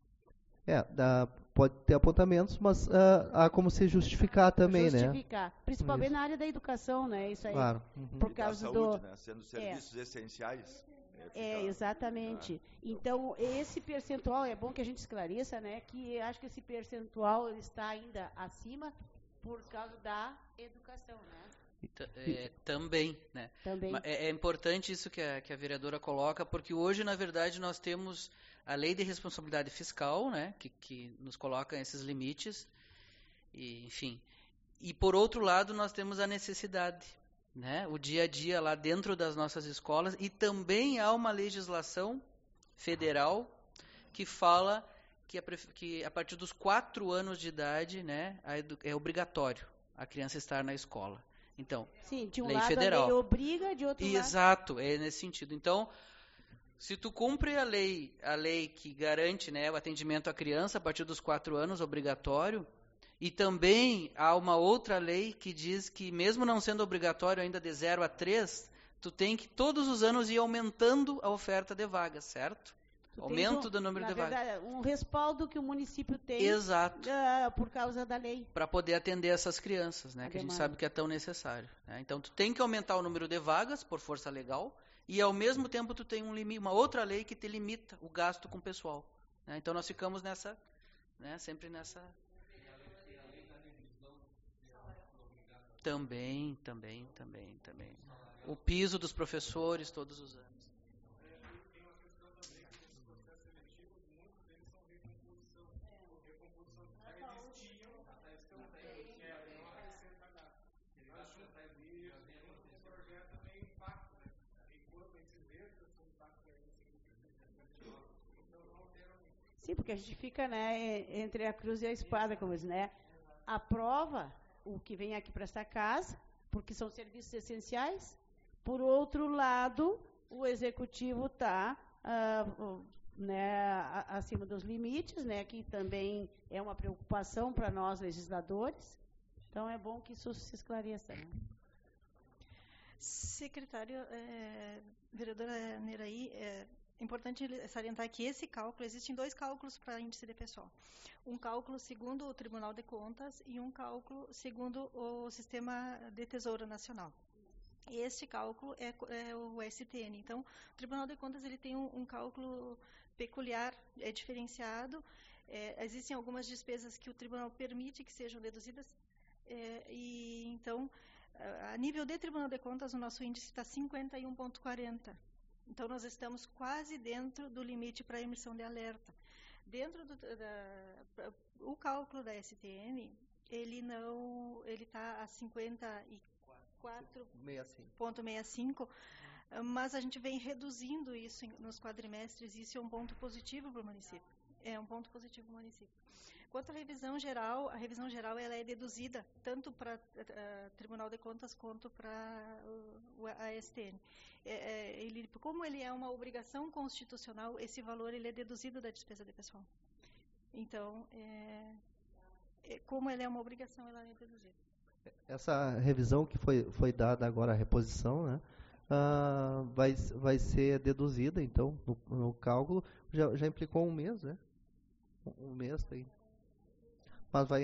S3: Pode ter apontamentos, mas há como se justificar também,
S5: né? Principalmente na área da educação, né? Isso aí.
S3: Claro.
S5: Por causa
S2: da saúde, né? Sendo serviços essenciais.
S5: Exatamente. Então, esse percentual, é bom que a gente esclareça, né? Que acho que esse percentual está ainda acima por causa da educação, né?
S6: Também, né?
S5: Também.
S6: É importante isso que a vereadora coloca, porque hoje, na verdade, nós temos a lei de responsabilidade fiscal, né? Que nos coloca esses limites, e, enfim. E, por outro lado, nós temos a necessidade, né? O dia a dia lá dentro das nossas escolas, e também há uma legislação federal que fala que a partir dos 4 anos de idade, né, é obrigatório a criança estar na escola. Então,
S5: sim, de um
S6: lei
S5: lado
S6: federal.
S5: A lei obriga, de outro lado...
S6: Exato, é nesse sentido. Então, se tu cumpre a lei que garante, né, o atendimento à criança a partir dos 4 anos, obrigatório, e também há uma outra lei que diz que, mesmo não sendo obrigatório ainda de 0 a 3, tu tem que todos os anos ir aumentando a oferta de vagas, certo? Aumento do número de vagas. Na verdade,
S5: um respaldo que o município tem.
S6: Exato.
S5: Por causa da lei.
S6: Para poder atender essas crianças, né, que a gente sabe que é tão necessário. Né? Então, tu tem que aumentar o número de vagas por força legal e, ao mesmo tempo, tu tem uma outra lei que te limita o gasto com o pessoal. Né? Então, nós ficamos né? Sempre nessa... Também. O piso dos professores todos os anos.
S5: Sim, porque a gente fica, né, entre a cruz e a espada, como diz, né? Aprova o que vem aqui para esta casa, porque são serviços essenciais. Por outro lado, o executivo está né, acima dos limites, né, que também é uma preocupação para nós, legisladores. Então, é bom que isso se esclareça. Né?
S4: Secretário, vereadora Neraí, é importante salientar que esse cálculo, existem 2 cálculos para índice de pessoal. Um cálculo segundo o Tribunal de Contas e um cálculo segundo o Sistema de Tesouro Nacional. Este cálculo é o STN. Então, o Tribunal de Contas ele tem um cálculo peculiar, é diferenciado. Existem algumas despesas que o Tribunal permite que sejam deduzidas. Então, a nível de Tribunal de Contas, o nosso índice está 51,40. Então, nós estamos quase dentro do limite para emissão de alerta. Dentro o cálculo da STN, ele está a 54,65, mas a gente vem reduzindo isso nos quadrimestres, e isso é um ponto positivo para o município. É um ponto positivo para o município. Quanto à revisão geral, a revisão geral ela é deduzida tanto para Tribunal de Contas quanto para a STN. Como ele é uma obrigação constitucional, esse valor ele é deduzido da despesa de pessoal. Então, como ele é uma obrigação, ela é deduzida.
S3: Essa revisão que foi dada agora, a reposição, né, vai ser deduzida, então, no cálculo. Já implicou um mês, né? Um mês aí. Mas vai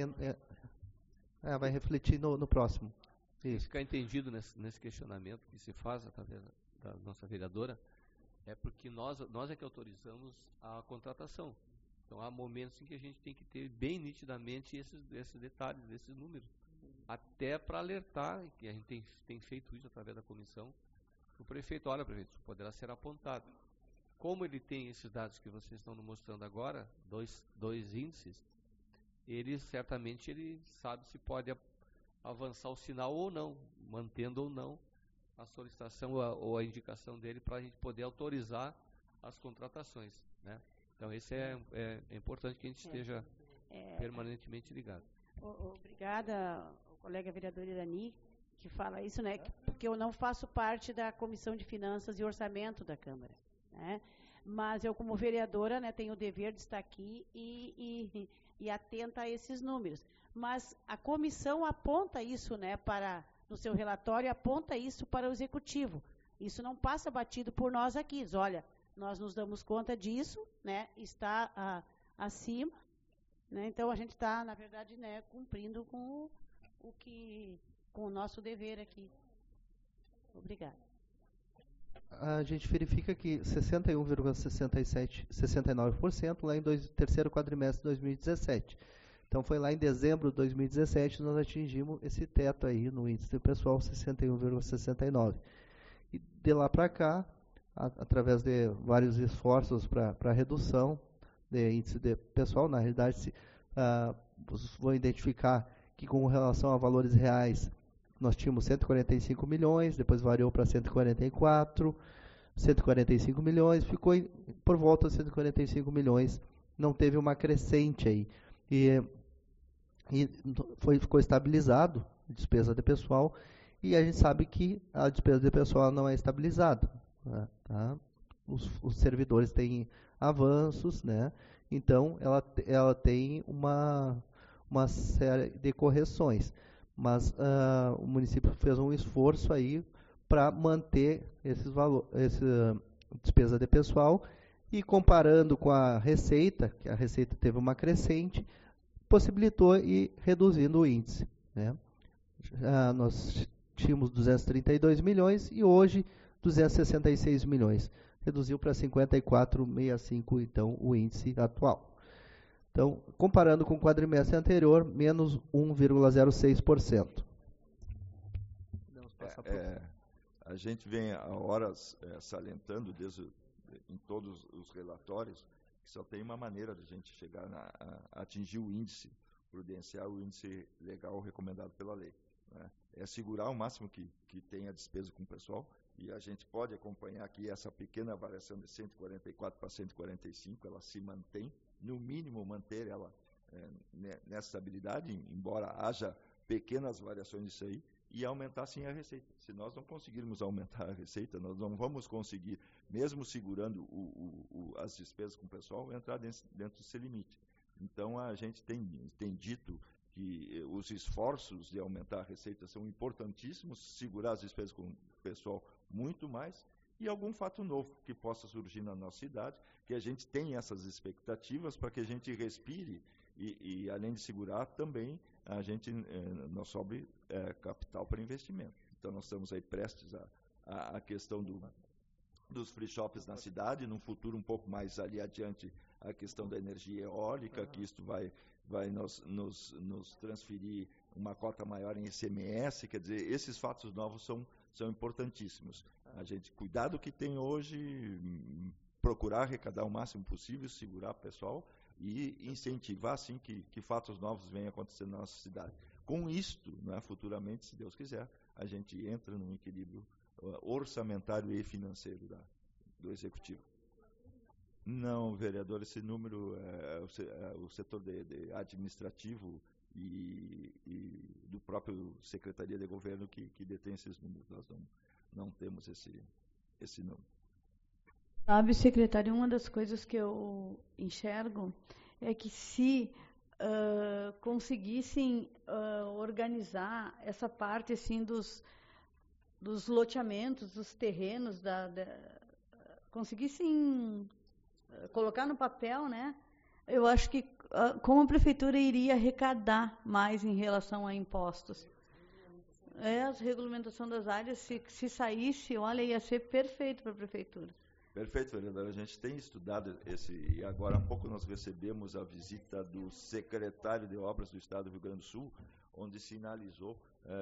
S3: refletir no próximo. Isso.
S1: Ficar entendido nesse questionamento que se faz através da nossa vereadora, é porque nós é que autorizamos a contratação. Então, há momentos em que a gente tem que ter bem nitidamente esses detalhes, esses números. Até para alertar, que a gente tem feito isso através da comissão, o prefeito, olha, prefeito, isso poderá ser apontado. Como ele tem esses dados que vocês estão nos mostrando agora, dois índices, ele certamente sabe se pode avançar o sinal ou não, mantendo ou não a solicitação ou a indicação dele para a gente poder autorizar as contratações, né? Então, esse é importante que a gente esteja permanentemente ligado.
S5: Obrigada, o colega vereador Irani, que fala isso, né? Porque eu não faço parte da Comissão de Finanças e Orçamento da Câmara, né? Mas eu, como vereadora, né, tenho o dever de estar aqui e atenta a esses números. Mas a comissão aponta isso, né, no seu relatório, aponta isso para o executivo. Isso não passa batido por nós aqui. Diz, olha, nós nos damos conta disso, né, está acima, né, então a gente está, na verdade, né, cumprindo com o nosso dever aqui. Obrigada.
S3: A gente verifica que 61,69% lá em terceiro quadrimestre de 2017. Então, foi lá em dezembro de 2017 nós atingimos esse teto aí no índice de pessoal, 61,69%. E de lá para cá, através de vários esforços para redução de índice de pessoal, na realidade, vocês vão identificar que com relação a valores reais, nós tínhamos 145 milhões, depois variou para 145 milhões, ficou por volta de 145 milhões, não teve uma crescente aí. E ficou estabilizado a despesa de pessoal, e a gente sabe que a despesa de pessoal não é estabilizada, né, tá? Os servidores têm avanços, né? Então ela tem uma série de correções. Mas o município fez um esforço aí para manter essa despesa de pessoal, e comparando com a receita, que a receita teve uma crescente, possibilitou ir reduzindo o índice, né? Nós tínhamos 232 milhões e hoje 266 milhões. Reduziu para 54,65, então, o índice atual. Então, comparando com o quadrimestre anterior, menos 1,06%.
S2: A gente vem há horas salientando em todos os relatórios que só tem uma maneira de a gente chegar a atingir o índice prudencial, o índice legal recomendado pela lei, né? É segurar o máximo que tenha despesa com o pessoal, e a gente pode acompanhar aqui essa pequena variação de 144 para 145, ela se mantém, no mínimo manter ela nessa estabilidade, embora haja pequenas variações disso aí, e aumentar sim a receita. Se nós não conseguirmos aumentar a receita, nós não vamos conseguir, mesmo segurando as despesas com o pessoal, entrar dentro desse limite. Então, a gente tem dito que os esforços de aumentar a receita são importantíssimos, segurar as despesas com o pessoal muito mais, e algum fato novo que possa surgir na nossa cidade, que a gente tenha essas expectativas para que a gente respire e além de segurar, também nós sobre capital para investimento. Então, nós estamos aí prestes a questão dos free shops na cidade, num futuro um pouco mais ali adiante, a questão da energia eólica, que isto vai nos transferir uma cota maior em ICMS, quer dizer, esses fatos novos são importantíssimos. A gente cuidar do que tem hoje, procurar arrecadar o máximo possível, segurar o pessoal e incentivar, assim, que fatos novos venham acontecendo na nossa cidade. Com isto, né, futuramente, se Deus quiser, a gente entra num equilíbrio orçamentário e financeiro do Executivo. Não, vereador, esse número o setor de administrativo e do próprio Secretaria de Governo que detém esses números. Nós não temos esse número.
S7: Sabe, secretário, uma das coisas que eu enxergo é que se conseguissem organizar essa parte assim dos loteamentos, dos terrenos, conseguissem colocar no papel, né? Eu acho que como a prefeitura iria arrecadar mais em relação a impostos. A regulamentação das áreas, se saísse, olha, ia ser perfeito para a prefeitura.
S2: Perfeito, vereador. A gente tem estudado e agora há pouco nós recebemos a visita do secretário de Obras do Estado do Rio Grande do Sul, onde sinalizou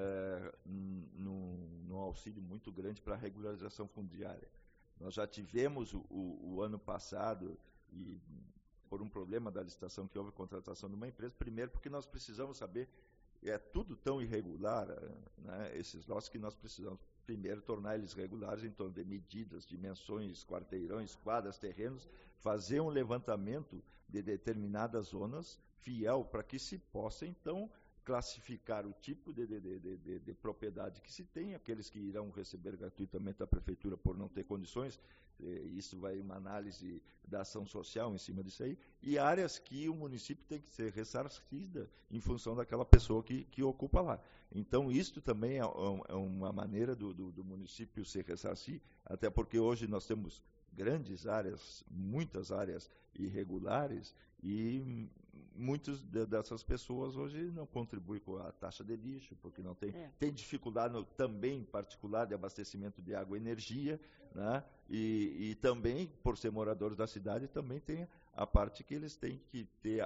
S2: num auxílio muito grande para a regularização fundiária. Nós já tivemos o ano passado, e por um problema da licitação que houve contratação de uma empresa, primeiro porque nós precisamos saber, é tudo tão irregular, né, esses lotes, que nós precisamos primeiro tornar eles regulares em torno de medidas, dimensões, quarteirões, quadras, terrenos, fazer um levantamento de determinadas zonas fiel para que se possa, então, classificar o tipo de propriedade que se tem, aqueles que irão receber gratuitamente da prefeitura por não ter condições, isso vai uma análise da ação social em cima disso aí, e áreas que o município tem que ser ressarcida em função daquela pessoa que ocupa lá. Então, isto também é uma maneira do município se ressarcir, até porque hoje nós temos grandes áreas, muitas áreas irregulares, e muitas dessas pessoas hoje não contribuem com a taxa de lixo, porque não tem dificuldade também, em particular, de abastecimento de água e energia, né? E também, por ser moradores da cidade, também tem a parte que eles têm que ter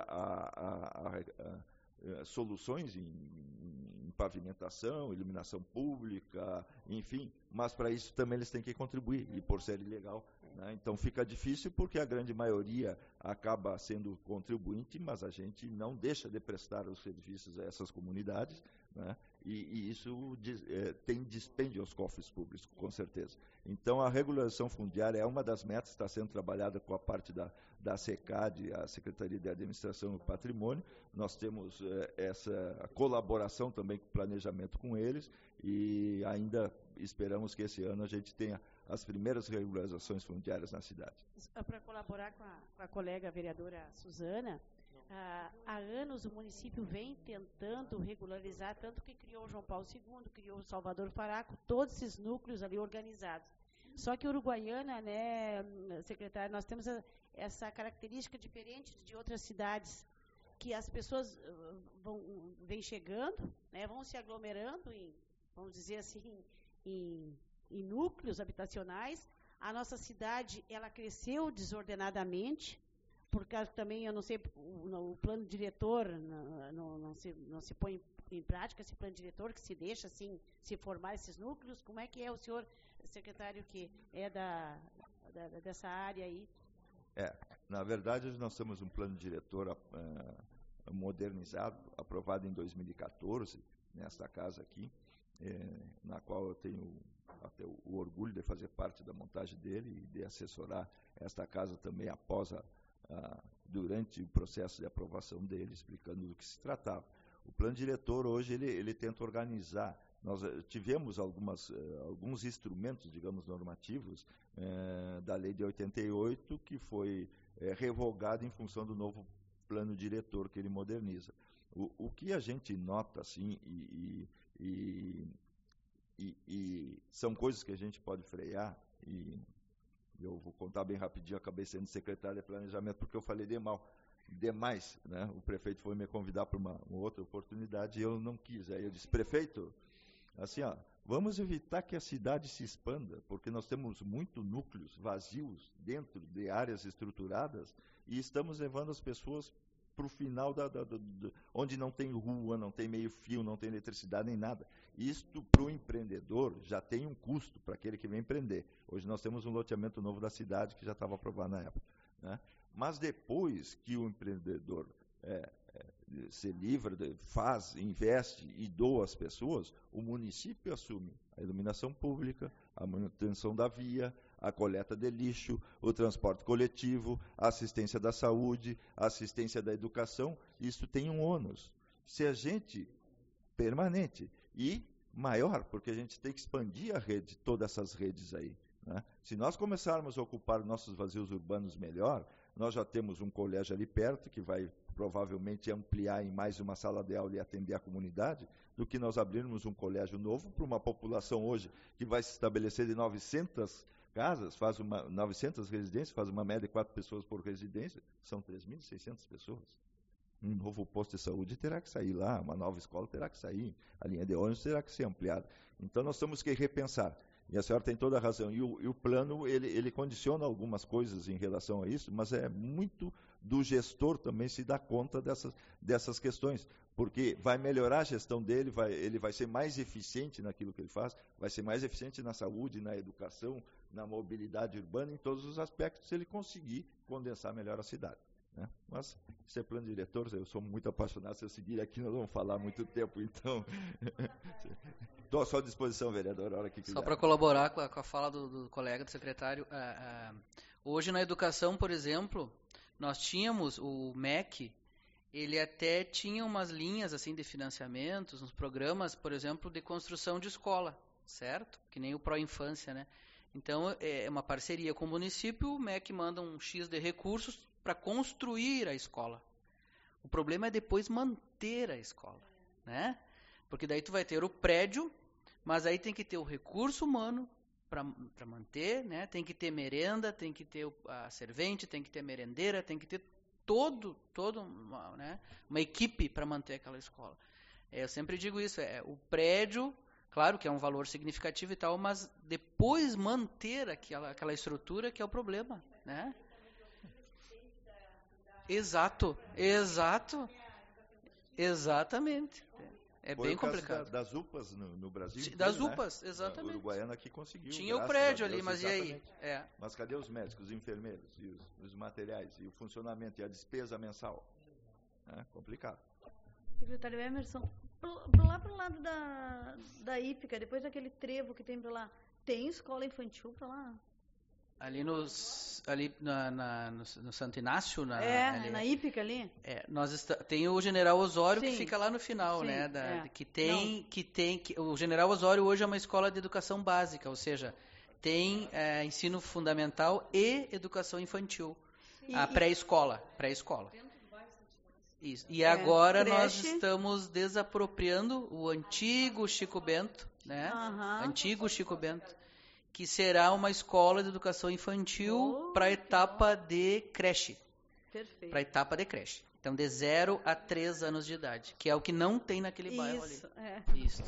S2: soluções em pavimentação, iluminação pública, enfim, mas para isso também eles têm que contribuir, e por ser ilegal, né? Então fica difícil porque a grande maioria acaba sendo contribuinte, mas a gente não deixa de prestar os serviços a essas comunidades, né? E isso tem dispêndio aos cofres públicos, com certeza. Então, a regularização fundiária é uma das metas, está sendo trabalhada com a parte da SECAD, a Secretaria de Administração do Patrimônio. Nós temos essa colaboração também com o planejamento com eles, e ainda esperamos que esse ano a gente tenha as primeiras regularizações fundiárias na cidade.
S5: Para colaborar com a colega vereadora Suzana, há anos o município vem tentando regularizar, tanto que criou o João Paulo II, criou o Salvador Faraco, todos esses núcleos ali organizados. Só que Uruguaiana, né, secretário, nós temos essa característica diferente de outras cidades, que as pessoas vêm chegando, né, vão se aglomerando vamos dizer assim, em núcleos habitacionais. A nossa cidade, ela cresceu desordenadamente. por causa que também, eu não sei, o plano diretor não se põe em prática, esse plano diretor que se deixa, assim, se formar esses núcleos. Como é que é o senhor secretário que é dessa área aí?
S2: Na verdade, nós temos um plano diretor modernizado, aprovado em 2014, nesta casa aqui, na qual eu tenho até o orgulho de fazer parte da montagem dele e de assessorar esta casa também após durante o processo de aprovação dele, explicando do que se tratava. O plano diretor hoje ele tenta organizar. Nós tivemos alguns instrumentos, digamos, normativos da lei de 88 que foi revogado em função do novo plano diretor que ele moderniza. O que a gente nota assim e são coisas que a gente pode frear, e eu vou contar bem rapidinho. Eu acabei sendo secretário de planejamento porque eu falei demais, né? O prefeito foi me convidar para uma outra oportunidade e eu não quis. Aí eu disse: prefeito, assim, vamos evitar que a cidade se expanda, porque nós temos muitos núcleos vazios dentro de áreas estruturadas e estamos levando as pessoas para o final onde não tem rua, não tem meio-fio, não tem eletricidade nem nada. Isto, para o empreendedor, já tem um custo para aquele que vem empreender. Hoje nós temos um loteamento novo da cidade que já estava aprovado na época, né? Mas depois que o empreendedor se livra, faz, investe e doa às pessoas, o município assume a iluminação pública, a manutenção da via, a coleta de lixo, o transporte coletivo, a assistência da saúde, a assistência da educação. Isso tem um ônus. Se a gente, permanente e maior, porque a gente tem que expandir a rede, todas essas redes aí, né? Se nós começarmos a ocupar nossos vazios urbanos melhor, nós já temos um colégio ali perto, que vai provavelmente ampliar em mais uma sala de aula e atender a comunidade, do que nós abrirmos um colégio novo para uma população hoje que vai se estabelecer de 900 casas, 900 residências, faz uma média de 4 pessoas por residência, são 3.600 pessoas. Um novo posto de saúde terá que sair lá, uma nova escola terá que sair, a linha de ônibus terá que ser ampliada. Então nós temos que repensar. E a senhora tem toda a razão. E o plano, ele condiciona algumas coisas em relação a isso, mas é muito do gestor também se dar conta dessas questões, porque vai melhorar a gestão dele, ele vai ser mais eficiente naquilo que ele faz, vai ser mais eficiente na saúde, na educação, na mobilidade urbana, em todos os aspectos, se ele conseguir condensar melhor a cidade, né? Mas, isso é plano diretor, eu sou muito apaixonado. Se eu seguir aqui, nós vamos falar muito tempo, então... Estou à sua disposição, vereador, a hora que quiser.
S6: Só para colaborar com a fala do colega, do secretário, hoje na educação, por exemplo, nós tínhamos o MEC, ele até tinha umas linhas assim de financiamentos, uns programas, por exemplo, de construção de escola, certo? Que nem o Pró-Infância, né? Então, é uma parceria com o município, o MEC manda um X de recursos para construir a escola. O problema é depois manter a escola, né? Porque daí tu vai ter o prédio, mas aí tem que ter o recurso humano para manter, né? Tem que ter merenda, tem que ter a servente, tem que ter a merendeira, tem que ter uma equipe para manter aquela escola. Eu sempre digo isso, o prédio, claro que é um valor significativo e tal, mas depois manter aquela estrutura que é o problema, né? Exatamente. É
S2: foi
S6: bem complicado.
S2: Das UPAs no Brasil inteiro,
S6: das UPAs,
S2: né?
S6: exatamente.
S2: A Uruguaiana aqui conseguiu.
S6: Tinha o prédio ali, mas
S2: exatamente.
S6: E aí?
S2: Mas cadê os médicos, os enfermeiros, e os materiais, e o funcionamento, e a despesa mensal? É complicado.
S7: Secretário Emerson, pro lado da Ípica, depois daquele trevo que tem para lá, tem escola infantil para lá?
S6: Ali no Santo Inácio,
S7: na Ípica ali.
S6: Tem o General Osório,
S7: sim,
S6: que fica lá no final,
S7: sim,
S6: né? O General Osório hoje é uma escola de educação básica, ou seja, tem ensino fundamental e educação infantil, a pré-escola. Isso. E agora nós estamos desapropriando o antigo Chico Bento, né? Antigo Chico Bento, que será uma escola de educação infantil para a etapa de creche.
S7: Perfeito.
S6: Para a etapa de creche. Então, de 0 a 3 anos de idade, que é o que não tem naquele bairro ali. Isso.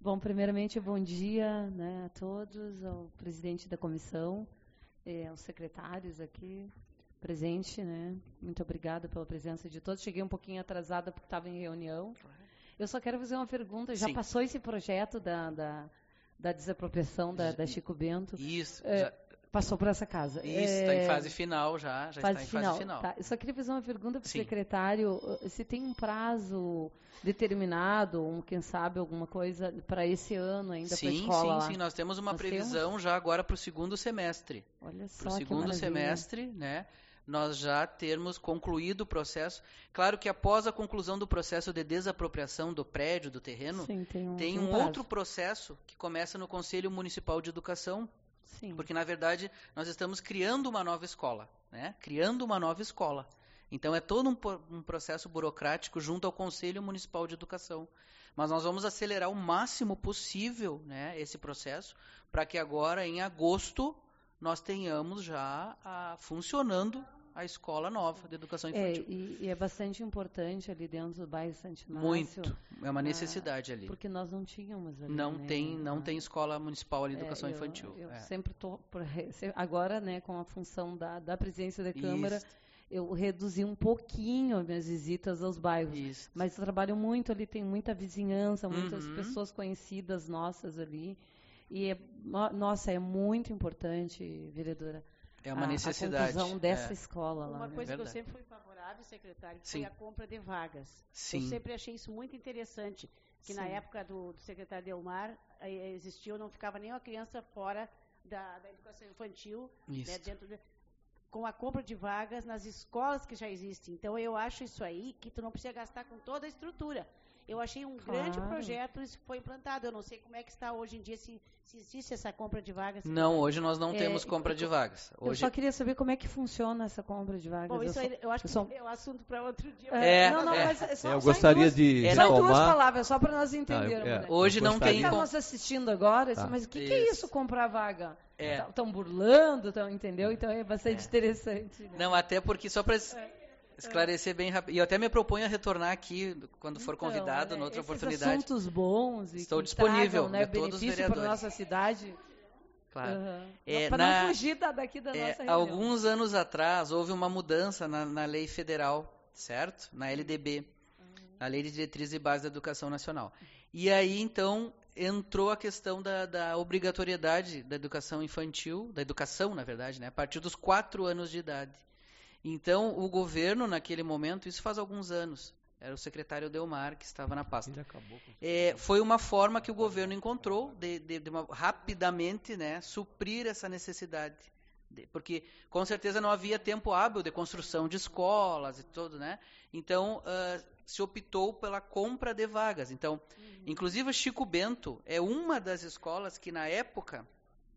S8: Bom, primeiramente, bom dia, né, a todos, ao presidente da comissão, aos secretários aqui presentes, né? Muito obrigada pela presença de todos. Cheguei um pouquinho atrasada porque estava em reunião. Eu só quero fazer uma pergunta. Já passou esse projeto da desapropriação da Chico Bento?
S6: Isso.
S8: Passou por essa casa.
S6: Isso, está em fase final já está em fase final.
S8: Tá. Eu só queria fazer uma pergunta para o secretário, se tem um prazo determinado, quem sabe alguma coisa para esse ano ainda para a escola lá?
S6: Sim, nós temos uma previsão já agora para o segundo semestre.
S8: Olha só,
S6: para o segundo semestre, né? Nós já termos concluído o processo. Claro que após a conclusão do processo de desapropriação do prédio, do terreno,
S8: sim,
S6: tem um outro processo que começa no Conselho Municipal de Educação.
S8: Sim.
S6: Porque, na verdade, nós estamos criando uma nova escola, né? Criando uma nova escola. Então, é todo um processo burocrático junto ao Conselho Municipal de Educação. Mas nós vamos acelerar o máximo possível, né, esse processo, para que agora, em agosto, nós tenhamos já funcionando a escola nova de educação infantil.
S8: E é bastante importante ali dentro do bairro Santo Inácio.
S6: Muito. É uma necessidade ali.
S8: Porque nós não tínhamos ali.
S6: Não tem escola municipal ali de educação infantil.
S8: Eu sempre estou... Agora, né, com a função da presidência da Câmara, eu reduzi um pouquinho as minhas visitas aos bairros.
S6: Isso.
S8: Mas eu trabalho muito ali, tem muita vizinhança, muitas pessoas conhecidas nossas ali. E, nossa, é muito importante, vereadora,
S6: é uma necessidade.
S8: A conclusão dessa escola lá.
S5: Uma coisa que eu sempre fui favorável, secretário, foi a compra de vagas.
S6: Sim.
S5: Eu sempre achei isso muito interessante, que na época do secretário Delmar, existiu, não ficava nenhuma criança fora da educação infantil, né, com a compra de vagas nas escolas que já existem. Então, eu acho isso aí que tu não precisa gastar com toda a estrutura. Eu achei um grande projeto, isso foi implantado. Eu não sei como é que está hoje em dia, se existe essa compra de vagas.
S6: Não, hoje nós não temos compra de vagas. Hoje...
S8: Eu só queria saber como é que funciona essa compra de vagas.
S5: Bom, isso eu acho que é um assunto para outro dia.
S8: Mas
S1: eu gostaria de
S8: só em duas palavras, só para nós entendermos. Né?
S6: Hoje não tem...
S8: Quem está nos assistindo agora, mas o que é isso, comprar vaga? Estão burlando, entendeu? Então é bastante interessante. Né?
S6: Não, até porque só para... esclarecer bem rápido. E eu até me proponho a retornar aqui quando for convidado, noutra oportunidade.
S8: Assuntos bons.
S6: Estou disponível,
S8: né,
S6: todos os
S8: benefício
S6: vereadores.
S8: Para a nossa cidade.
S6: Claro.
S8: Para não fugir daqui da nossa reunião.
S6: Alguns anos atrás, houve uma mudança na lei federal, certo? Na LDB, a Lei de Diretrizes e Bases da Educação Nacional. E aí, então, entrou a questão da obrigatoriedade da educação infantil, da educação, na verdade, né, a partir dos 4 anos de idade. Então, o governo, naquele momento, isso faz alguns anos, era o secretário Delmar que estava na pasta. Foi uma forma que o governo encontrou de rapidamente, né, suprir essa necessidade. Porque, com certeza, não havia tempo hábil de construção de escolas e tudo, né? Então, se optou pela compra de vagas. Então, inclusive, Chico Bento é uma das escolas que, na época,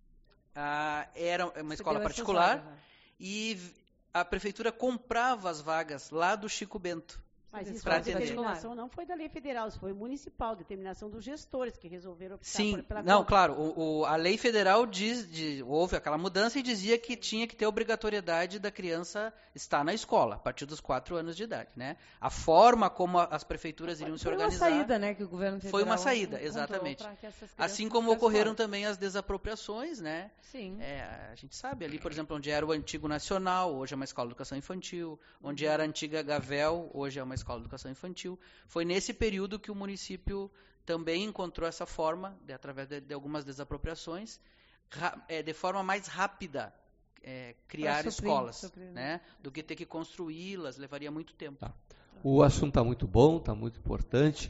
S6: era uma escola particular e... a prefeitura comprava as vagas lá do Chico Bento.
S5: Mas isso a determinação não foi da lei federal, isso foi municipal, determinação dos gestores que resolveram optar pela
S6: não,
S5: compra.
S6: claro, a lei federal houve aquela mudança e dizia que tinha que ter obrigatoriedade da criança estar na escola, a partir dos 4 anos de idade, né? A forma como as prefeituras iriam se organizar...
S8: Foi uma saída, né, que o governo federal...
S6: Foi uma saída, exatamente. Assim como ocorreram também as desapropriações, né?
S8: Sim.
S6: A gente sabe ali, por exemplo, onde era o antigo Nacional, hoje é uma escola de educação infantil, onde era a antiga Gavel, hoje é uma escola de educação infantil. Foi nesse período que o município também encontrou essa forma, através de algumas desapropriações, de forma mais rápida, criar escolas, né, do que ter que construí-las, levaria muito tempo.
S1: Tá. O assunto está muito bom, está muito importante.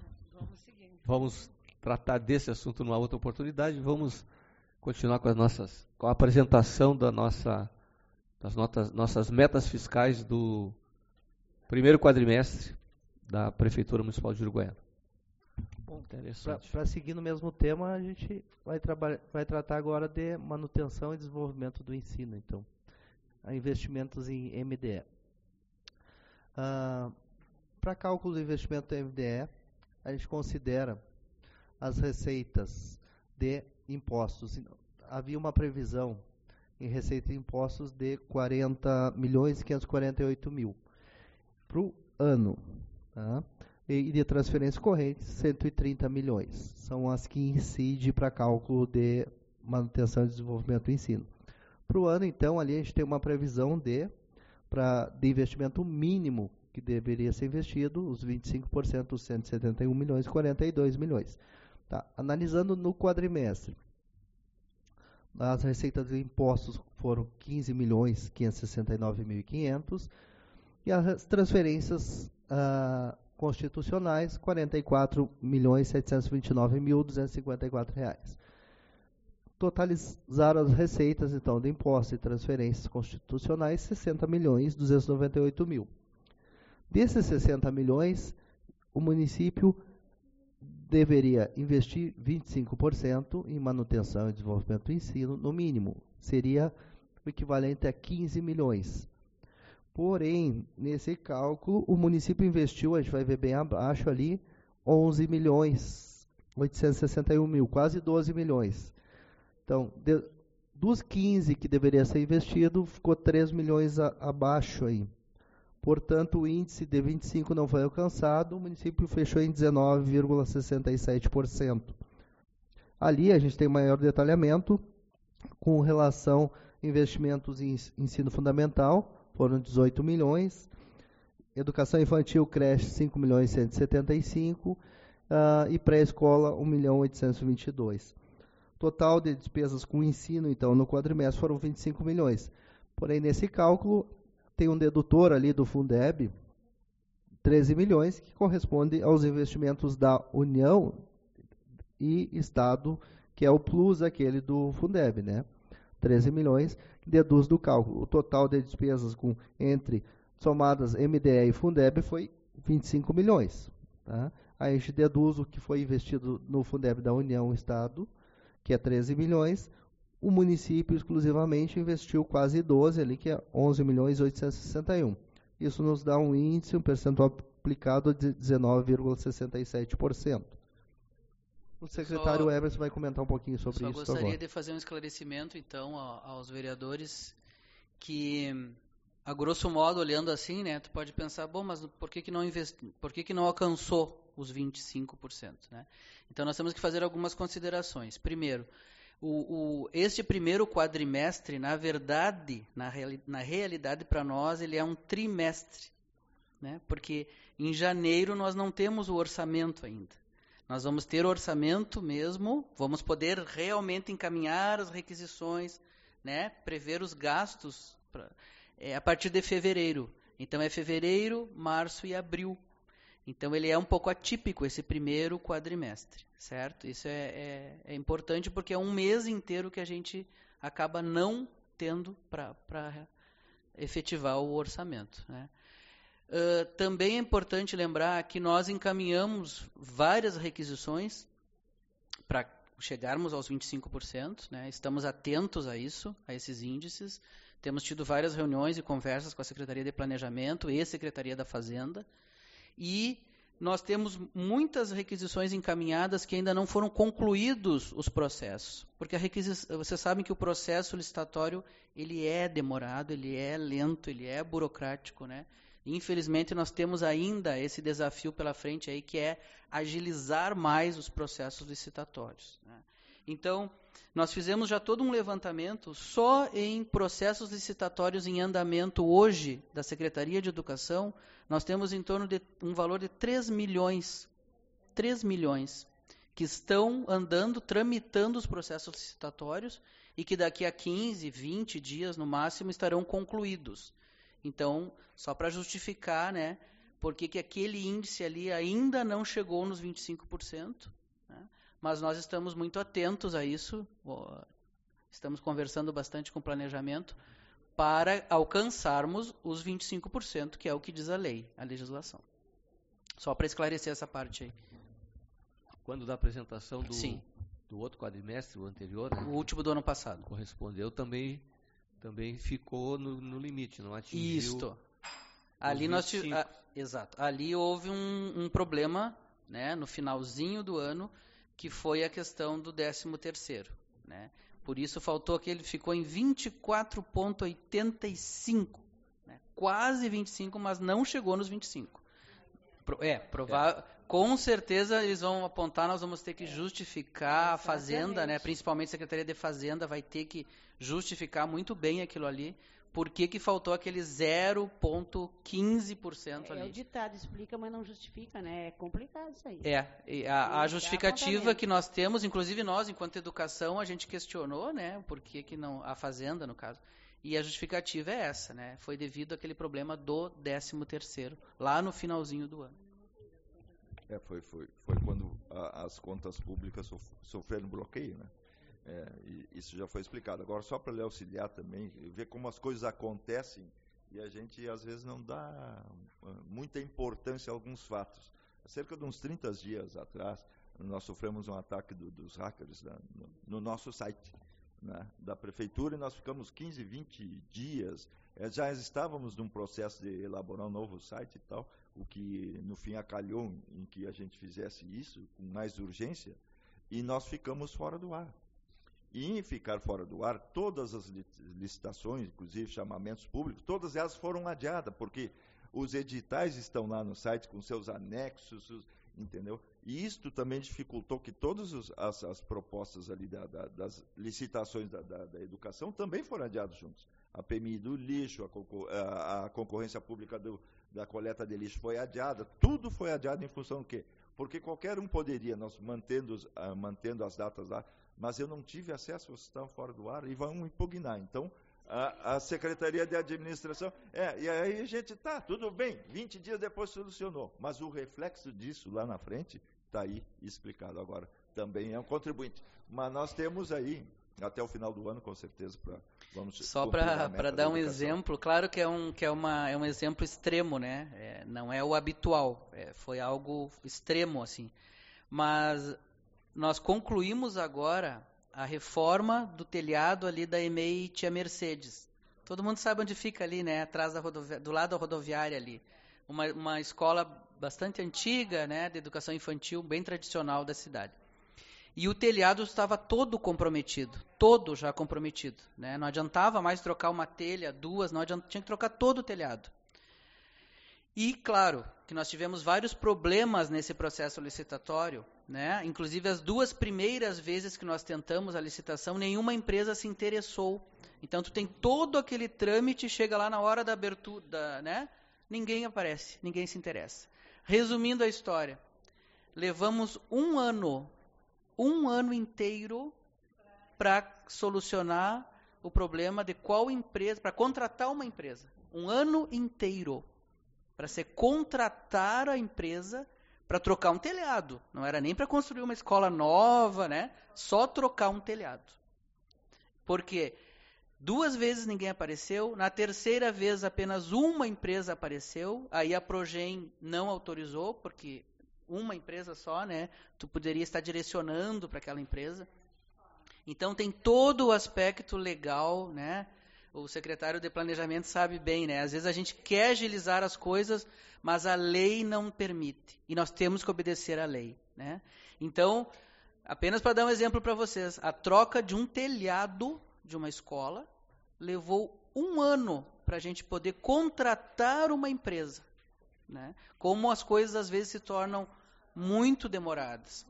S1: Vamos tratar desse assunto numa outra oportunidade. Vamos continuar com a apresentação das nossas metas fiscais do primeiro quadrimestre da Prefeitura Municipal de Uruguaiana.
S3: Bom, interessante. Para seguir no mesmo tema, a gente vai tratar agora de manutenção e desenvolvimento do ensino, então, investimentos em MDE. Para cálculo do investimento em MDE, a gente considera as receitas de impostos. Havia uma previsão em receita de impostos de 40.548.000 para o ano. Tá? e de transferências correntes, 130 milhões. São as que incidem para cálculo de manutenção e desenvolvimento do ensino. Para o ano, então, ali a gente tem uma previsão de investimento mínimo que deveria ser investido, os 25%, os 171 milhões, 42 milhões. Tá. Analisando no quadrimestre, as receitas de impostos foram 15.569.500 e as transferências constitucionais, 44.729.254 reais. Totalizaram as receitas, então, de impostos e transferências constitucionais, 60.298.000. Desses 60 milhões, o município deveria investir 25% em manutenção e desenvolvimento do ensino, no mínimo. Seria o equivalente a 15 milhões. Porém, nesse cálculo, o município investiu, a gente vai ver bem abaixo ali, 11.861.000, quase 12 milhões. Então, dos 15 que deveria ser investido, ficou 3 milhões abaixo aí. Portanto, o índice de 25 não foi alcançado, o município fechou em 19,67%. Ali a gente tem maior detalhamento com relação a investimentos em ensino fundamental, foram 18 milhões, educação infantil, creche, 5.175.000, e pré-escola, 1.822.000. Total de despesas com ensino, então, no quadrimestre foram 25 milhões. Porém, nesse cálculo, tem um dedutor ali do Fundeb, 13 milhões, que corresponde aos investimentos da União e Estado, que é o plus aquele do Fundeb, né? 13 milhões, que deduz do cálculo. O total de despesas entre somadas MDE e Fundeb foi 25 milhões. Tá? Aí a gente deduz o que foi investido no Fundeb da União e Estado, que é 13 milhões, o município exclusivamente investiu quase 12, ali, que é 11.861.000. Isso nos dá um índice, um percentual aplicado de 19,67%. O secretário Everson vai comentar um pouquinho sobre isso agora.
S6: Só gostaria de fazer um esclarecimento, então, aos vereadores, que, a grosso modo, olhando assim, né, tu pode pensar, bom, mas por que não alcançou os 25%? Né? Então, nós temos que fazer algumas considerações. Primeiro, este primeiro quadrimestre, na verdade, na realidade para nós, ele é um trimestre, né? Porque em janeiro nós não temos o orçamento ainda. Nós vamos ter orçamento mesmo, vamos poder realmente encaminhar as requisições, né? Prever os gastos a partir de fevereiro. Então é fevereiro, março e abril. Então, ele é um pouco atípico, esse primeiro quadrimestre, certo? Isso é importante porque é um mês inteiro que a gente acaba não tendo para efetivar o orçamento. Né? Também é importante lembrar que nós encaminhamos várias requisições para chegarmos aos 25%, né? Estamos atentos a isso, a esses índices. Temos tido várias reuniões e conversas com a Secretaria de Planejamento e a Secretaria da Fazenda. E nós temos muitas requisições encaminhadas que ainda não foram concluídos os processos. Porque vocês sabem que o processo licitatório ele é demorado, ele é lento, ele é burocrático. Né? Infelizmente, nós temos ainda esse desafio pela frente, aí, que é agilizar mais os processos licitatórios. Né? Então, nós fizemos já todo um levantamento só em processos licitatórios em andamento hoje da Secretaria de Educação. Nós temos em torno de um valor de 3 milhões que estão andando, tramitando os processos licitatórios e que daqui a 15, 20 dias no máximo estarão concluídos. Então, só para justificar, né, por que aquele índice ali ainda não chegou nos 25%, né, mas nós estamos muito atentos a isso, estamos conversando bastante com o planejamento, para alcançarmos os 25%, que é o que diz a lei, a legislação. Só para esclarecer essa parte aí.
S1: Quando da apresentação do outro quadrimestre, o anterior, né,
S6: o último do ano passado,
S1: correspondeu, também ficou no limite, não atingiu.
S6: Isto. Ali exato. Ali houve um problema, né, no finalzinho do ano, que foi a questão do 13º, né? Por isso ficou em 24,85, né? Quase 25, mas não chegou nos 25. Com certeza eles vão apontar, nós vamos ter que justificar a Fazenda, né? Principalmente a Secretaria de Fazenda vai ter que justificar muito bem aquilo ali. Por que faltou aquele 0,15% ali?
S5: É o ditado, explica, mas não justifica, né? É complicado isso aí.
S6: A justificativa que nós temos, inclusive nós, enquanto educação, a gente questionou, né? Por que não, a Fazenda, no caso. E a justificativa é essa, né? Foi devido àquele problema do 13º, lá no finalzinho do ano.
S2: Foi quando as contas públicas sofreram bloqueio, né? E isso já foi explicado. Agora, só para lhe auxiliar também, ver como as coisas acontecem e a gente, às vezes, não dá muita importância a alguns fatos. Há cerca de uns 30 dias atrás, nós sofremos um ataque dos hackers no nosso site, né, da prefeitura, e nós ficamos 15, 20 dias. Já estávamos num processo de elaborar um novo site e tal, o que, no fim, acalhou em que a gente fizesse isso com mais urgência, e nós ficamos fora do ar. E em ficar fora do ar, todas as licitações, inclusive chamamentos públicos, todas elas foram adiadas, porque os editais estão lá no site com seus anexos, entendeu? E isto também dificultou que todas as propostas ali das licitações da educação também foram adiadas juntos. A PMI do lixo, a concorrência pública da coleta de lixo foi adiada, tudo foi adiado em função do quê? Porque qualquer um poderia, nós mantendo as datas lá, mas eu não tive acesso, vocês estão fora do ar e vão impugnar. Então, a Secretaria de Administração... e aí a gente, tudo bem, 20 dias depois solucionou, mas o reflexo disso lá na frente está aí explicado. Agora, também é um contribuinte. Mas nós temos aí, até o final do ano, com certeza,
S6: só para dar um exemplo, claro que é um exemplo extremo, né? Não é o habitual, foi algo extremo, assim. Mas nós concluímos agora a reforma do telhado ali da EMEI Tia Mercedes. Todo mundo sabe onde fica ali, né? Atrás do lado da rodoviária ali. Uma escola bastante antiga, né? De educação infantil, bem tradicional da cidade. E o telhado estava todo comprometido, todo já comprometido, né? Não adiantava mais trocar uma telha, duas, tinha que trocar todo o telhado. E, claro, que nós tivemos vários problemas nesse processo licitatório, né? Inclusive, as 2 primeiras vezes que nós tentamos a licitação, nenhuma empresa se interessou. Então, tu tem todo aquele trâmite, chega lá na hora da abertura, né? Ninguém aparece, ninguém se interessa. Resumindo a história, levamos um ano inteiro para solucionar o problema de qual empresa, para contratar uma empresa. Um ano inteiro para se contratar a empresa para trocar um telhado. Não era nem para construir uma escola nova, né? Só trocar um telhado. Porque 2 vezes ninguém apareceu, na terceira vez apenas uma empresa apareceu, aí a Progem não autorizou, porque uma empresa só, né? Tu poderia estar direcionando para aquela empresa. Então tem todo o aspecto legal, né? O secretário de Planejamento sabe bem, né? Às vezes a gente quer agilizar as coisas, mas a lei não permite. E nós temos que obedecer à lei, né? Então, apenas para dar um exemplo para vocês, a troca de um telhado de uma escola levou 1 ano para a gente poder contratar uma empresa, né? Como as coisas às vezes se tornam muito demoradas,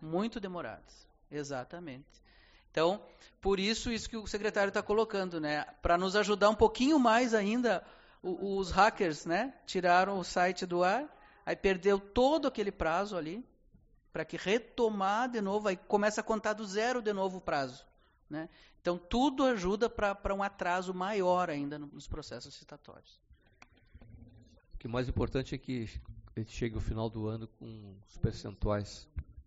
S6: exatamente. Então, por isso que o secretário está colocando, né? Para nos ajudar um pouquinho mais ainda, os hackers, né? Tiraram o site do ar, aí perdeu todo aquele prazo ali, para que retomar de novo, aí começa a contar do zero de novo o prazo, né? Então, tudo ajuda para um atraso maior ainda nos processos licitatórios.
S1: O que mais importante é que a gente chegue ao final do ano com os percentuais.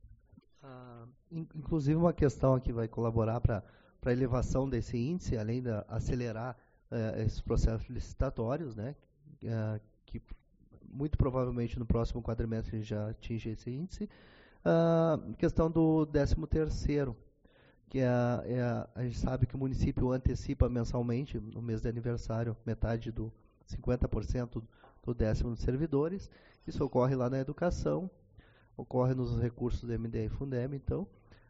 S3: Inclusive, uma questão que vai colaborar para a elevação desse índice, além de acelerar esses processos licitatórios, né, que muito provavelmente no próximo quadrimestre a gente já atinge esse índice, questão do 13º, que a gente sabe que o município antecipa mensalmente, no mês de aniversário, metade do 50% do 10º dos servidores. Isso ocorre lá na educação, ocorre nos recursos do MDE e Fundeb, então,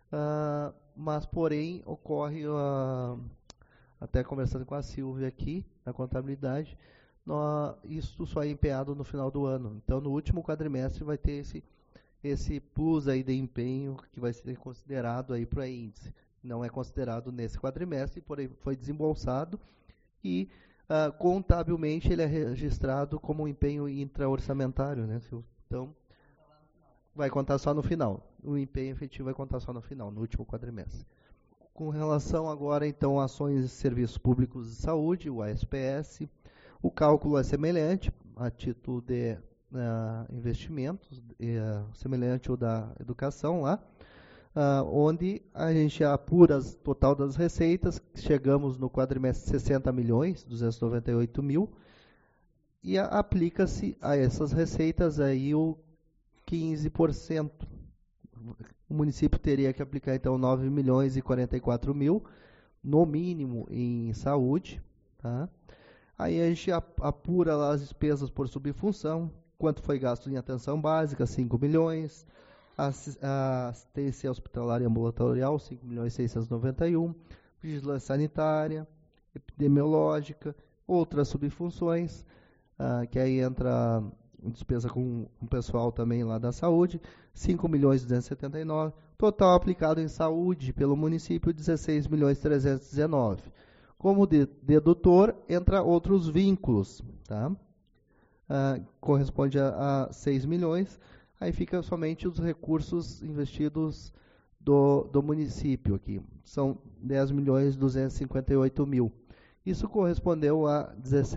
S3: mas, porém, ocorre, até conversando com a Silvia aqui, na contabilidade, isso só é empenhado no final do ano. Então, no último quadrimestre vai ter esse plus aí de empenho que vai ser considerado aí para o índice. Não é considerado nesse quadrimestre, porém foi desembolsado e contabilmente ele é registrado como um empenho intra-orçamentário, né? Então, vai contar só no final. O empenho efetivo vai contar só no final, no último quadrimestre. Com relação agora, então, a ações e serviços públicos de saúde, o ASPS, o cálculo é semelhante a título de investimentos, semelhante ao da educação lá, onde a gente apura o total das receitas, chegamos no quadrimestre 60 milhões, 298 mil, e aplica-se a essas receitas aí o 15%. O município teria que aplicar, então, 9 milhões e 44 mil, no mínimo, em saúde. Tá? Aí a gente apura lá as despesas por subfunção, quanto foi gasto em atenção básica, 5 milhões, assistência hospitalar e ambulatorial, 5 milhões e 691, vigilância sanitária, epidemiológica, outras subfunções, que aí entra despesa com o pessoal também lá da saúde, 5 milhões e 279, total aplicado em saúde pelo município, 16 milhões e 319. Como dedutor, entra outros vínculos, tá? Corresponde a 6 milhões, aí fica somente os recursos investidos do município aqui, são 10 milhões e 258 mil. Isso correspondeu a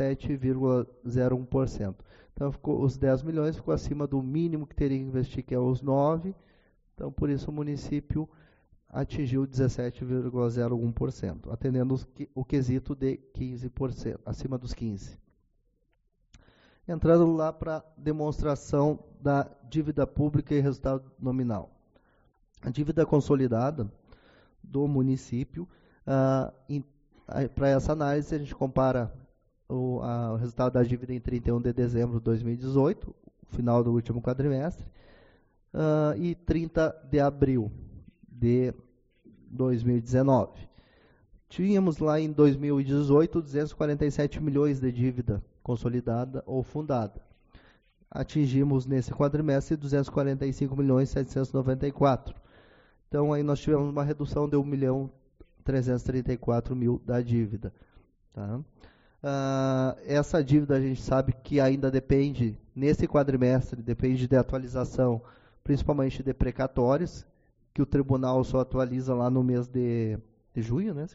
S3: 17,01%. Então, os 10 milhões ficou acima do mínimo que teria que investir, que é os 9. Então, por isso, o município atingiu 17,01%, atendendo o quesito de 15%, acima dos 15%. Entrando lá para demonstração da dívida pública e resultado nominal. A dívida consolidada do município, para essa análise, a gente compara o resultado da dívida em 31 de dezembro de 2018, final do último quadrimestre, e 30 de abril de 2019. Tínhamos lá em 2018 247 milhões de dívida consolidada ou fundada. Atingimos nesse quadrimestre 245 milhões 794. Então aí nós tivemos uma redução de 1.334.000 da dívida. Tá? Essa dívida a gente sabe que ainda depende, nesse quadrimestre, depende de atualização, principalmente de precatórios, que o tribunal só atualiza lá no mês de junho, né?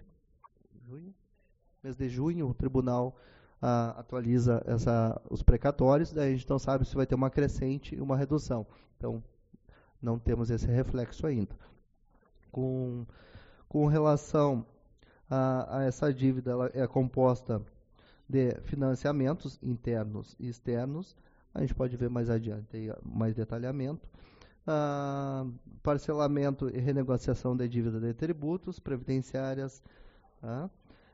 S3: Mês de junho, o tribunal atualiza os precatórios, daí a gente não sabe se vai ter uma crescente e uma redução. Então, não temos esse reflexo ainda. Com relação a essa dívida, ela é composta de financiamentos internos e externos, a gente pode ver mais adiante mais detalhamento, parcelamento e renegociação de dívida de tributos, previdenciárias, tá?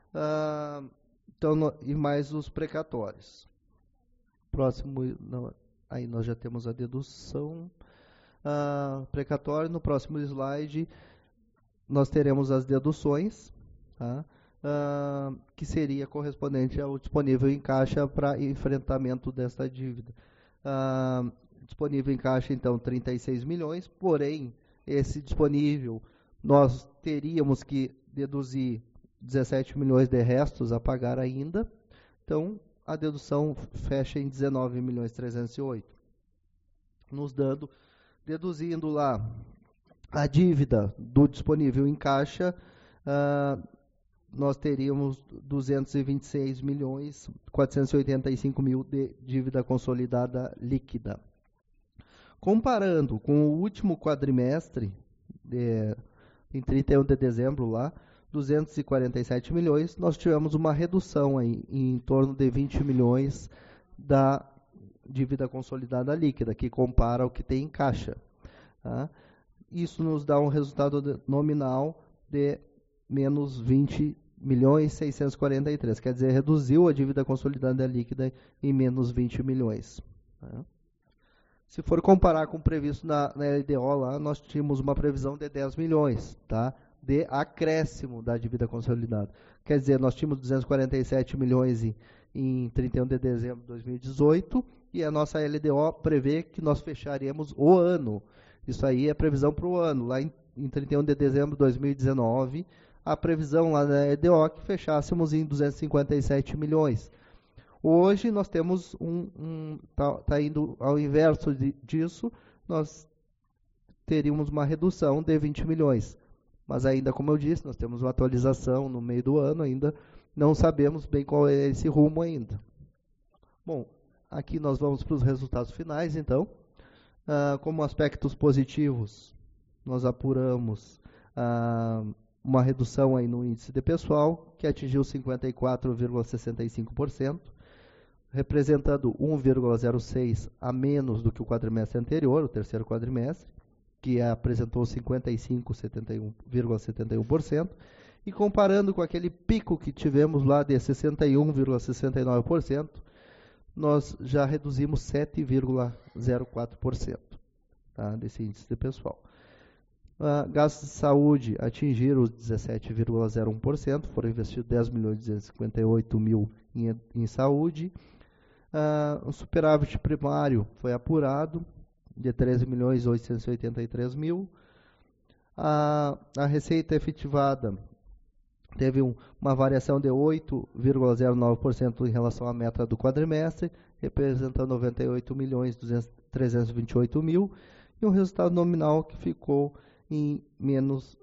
S3: Então, e mais os precatórios. Próximo, aí nós já temos a dedução, precatório. No próximo slide, nós teremos as deduções, tá? Que seria correspondente ao disponível em caixa para enfrentamento dessa dívida. Disponível em caixa, então, 36 milhões, porém, esse disponível, nós teríamos que deduzir 17 milhões de restos a pagar ainda, então, a dedução fecha em 19 milhões 308, nos dando, deduzindo lá a dívida do disponível em caixa, nós teríamos 226 milhões 485 mil de dívida consolidada líquida. Comparando com o último quadrimestre, em 31 de dezembro lá, 247 milhões, nós tivemos uma redução aí, em torno de 20 milhões da dívida consolidada líquida, que compara o que tem em caixa. Tá? Isso nos dá um resultado nominal de menos 20 milhões 643, quer dizer, reduziu a dívida consolidada líquida em menos 20 milhões. Tá? Se for comparar com o previsto na LDO lá, nós tínhamos uma previsão de 10 milhões, tá? de acréscimo da dívida consolidada. Quer dizer, nós tínhamos 247 milhões em 31 de dezembro de 2018 e a nossa LDO prevê que nós fecharíamos o ano. Isso aí é previsão para o ano. Lá em 31 de dezembro de 2019, a previsão lá na LDO é que fechássemos em 257 milhões. Hoje nós temos tá indo ao inverso disso, nós teríamos uma redução de 20 milhões. Mas ainda, como eu disse, nós temos uma atualização no meio do ano, ainda não sabemos bem qual é esse rumo ainda. Bom, aqui nós vamos para os resultados finais, então. Como aspectos positivos, nós apuramos uma redução aí no índice de pessoal, que atingiu 54,65%, representando 1,06 a menos do que o quadrimestre anterior, o terceiro quadrimestre, que apresentou 55,71%, e comparando com aquele pico que tivemos lá de 61,69%, nós já reduzimos 7,04%, tá, desse índice de pessoal. Gastos de saúde atingiram os 17,01%, foram investidos 10.258.000 em saúde. O superávit primário foi apurado, de 13.883.000. A receita efetivada teve uma variação de 8,09% em relação à meta do quadrimestre, representando 98.328.000, e um resultado nominal que ficou em menos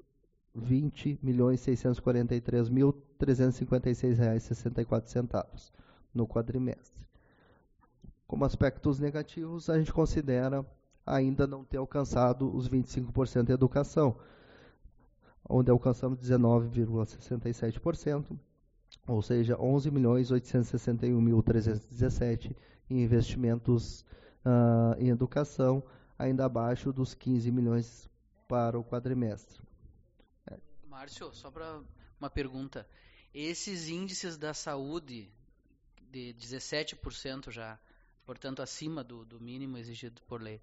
S3: 20.643.356,64 reais no quadrimestre. Como aspectos negativos, a gente considera ainda não ter alcançado os 25% de educação, onde alcançamos 19,67%, ou seja, 11.861.317 em investimentos em educação, ainda abaixo dos 15 milhões para o quadrimestre.
S6: Márcio, só para uma pergunta. Esses índices da saúde de 17% já, portanto acima do mínimo exigido por lei,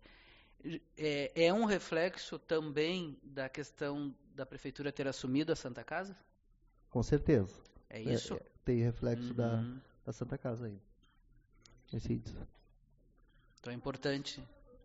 S6: é um reflexo também da questão da prefeitura ter assumido a Santa Casa?
S3: Com certeza.
S6: É isso?
S3: Tem reflexo da Santa Casa aí. Esse índice.
S6: Então é importante.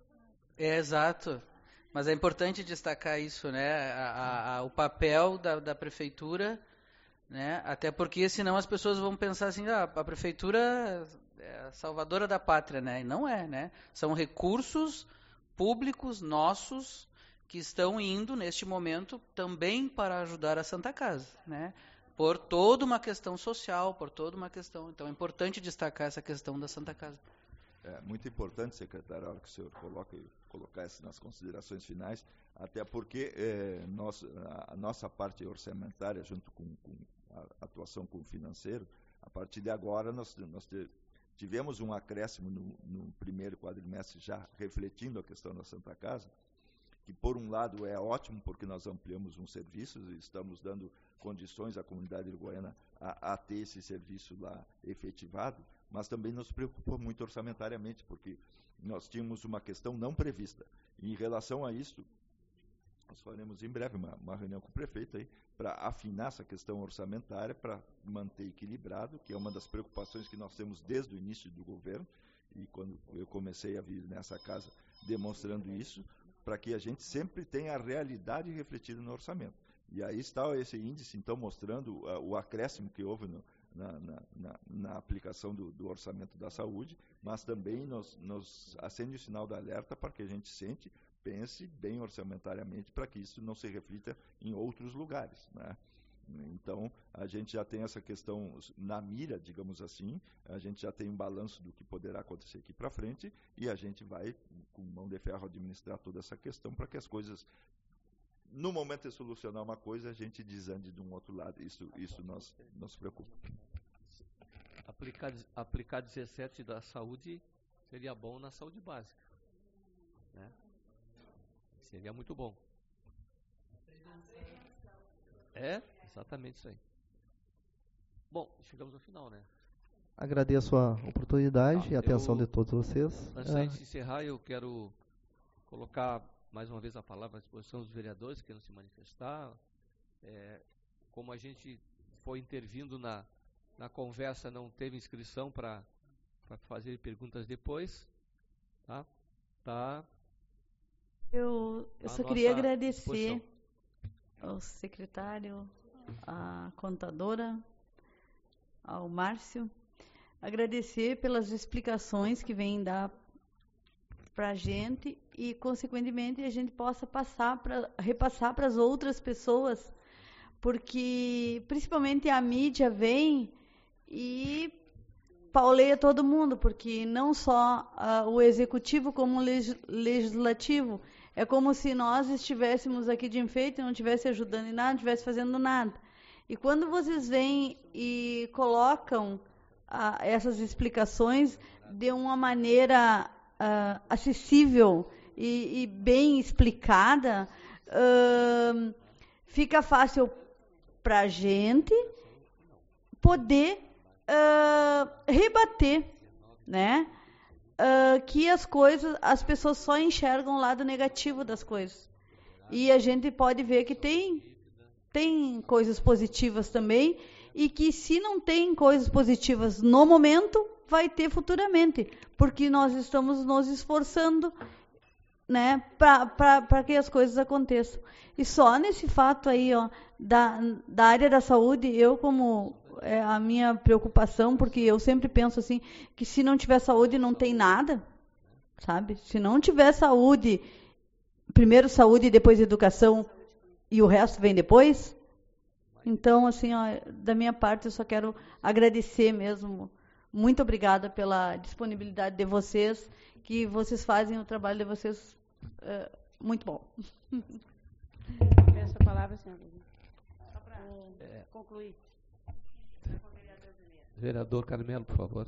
S6: Exato. Mas é importante destacar isso, né? O papel da prefeitura, né? Até porque senão as pessoas vão pensar assim, a prefeitura é a salvadora da pátria, né? E não é, né? São recursos públicos nossos que estão indo neste momento também para ajudar a Santa Casa, né? Por toda uma questão social, por toda uma questão. Então é importante destacar essa questão da Santa Casa.
S2: É muito importante, secretário, a hora que o senhor colocar isso nas considerações finais, até porque a nossa parte orçamentária, junto com a atuação com o financeiro, a partir de agora nós tivemos um acréscimo no primeiro quadrimestre, já refletindo a questão da Santa Casa, que por um lado é ótimo, porque nós ampliamos um serviço e estamos dando condições à comunidade uruguaiana a ter esse serviço lá efetivado, mas também nos preocupa muito orçamentariamente, porque nós tínhamos uma questão não prevista. E em relação a isso, nós faremos em breve uma reunião com o prefeito aí para afinar essa questão orçamentária, para manter equilibrado, que é uma das preocupações que nós temos desde o início do governo, e quando eu comecei a vir nessa casa demonstrando isso, para que a gente sempre tenha a realidade refletida no orçamento. E aí está esse índice, então, mostrando o acréscimo que houve na aplicação do orçamento da saúde, mas também nos acende o sinal de alerta para que a gente pense bem orçamentariamente para que isso não se reflita em outros lugares, né? Então, a gente já tem essa questão na mira, digamos assim, a gente já tem um balanço do que poderá acontecer aqui para frente e a gente vai, com mão de ferro, administrar toda essa questão para que as coisas, no momento de solucionar uma coisa, a gente desande de um outro lado. Isso nos preocupa.
S1: Aplicar 17 da saúde seria bom na saúde básica, né? Seria muito bom. Exatamente isso aí. Bom, chegamos ao final, né?
S3: Agradeço a oportunidade e a atenção de todos vocês.
S1: Antes de encerrar, eu quero colocar mais uma vez a palavra à disposição dos vereadores que queiram se manifestar, Como a gente foi intervindo na conversa, não teve inscrição para fazer perguntas depois, tá?
S7: Eu só queria agradecer ao secretário, à contadora, ao Márcio, agradecer pelas explicações que vêm dar para a gente e, consequentemente, a gente possa repassar para as outras pessoas, porque, principalmente, a mídia vem e pauleia todo mundo, porque não só o executivo como o legislativo. É como se nós estivéssemos aqui de enfeite, não estivesse ajudando em nada, não estivesse fazendo nada. E quando vocês vêm e colocam essas explicações de uma maneira acessível e bem explicada, fica fácil para a gente poder rebater, né? Que as pessoas só enxergam o lado negativo das coisas. E a gente pode ver que tem coisas positivas também, e que se não tem coisas positivas no momento, vai ter futuramente, porque nós estamos nos esforçando, né, para que as coisas aconteçam. E só nesse fato aí, da área da saúde, eu como a minha preocupação, porque eu sempre penso assim, que se não tiver saúde não tem nada, sabe? Se não tiver saúde, primeiro saúde e depois educação, e o resto vem depois. Então, assim, da minha parte, eu só quero agradecer mesmo. Muito obrigada pela disponibilidade de vocês, que vocês fazem o trabalho de vocês muito bom.
S5: Peço a palavra, senhora. Só para concluir.
S1: Vereador Carmelo, por favor.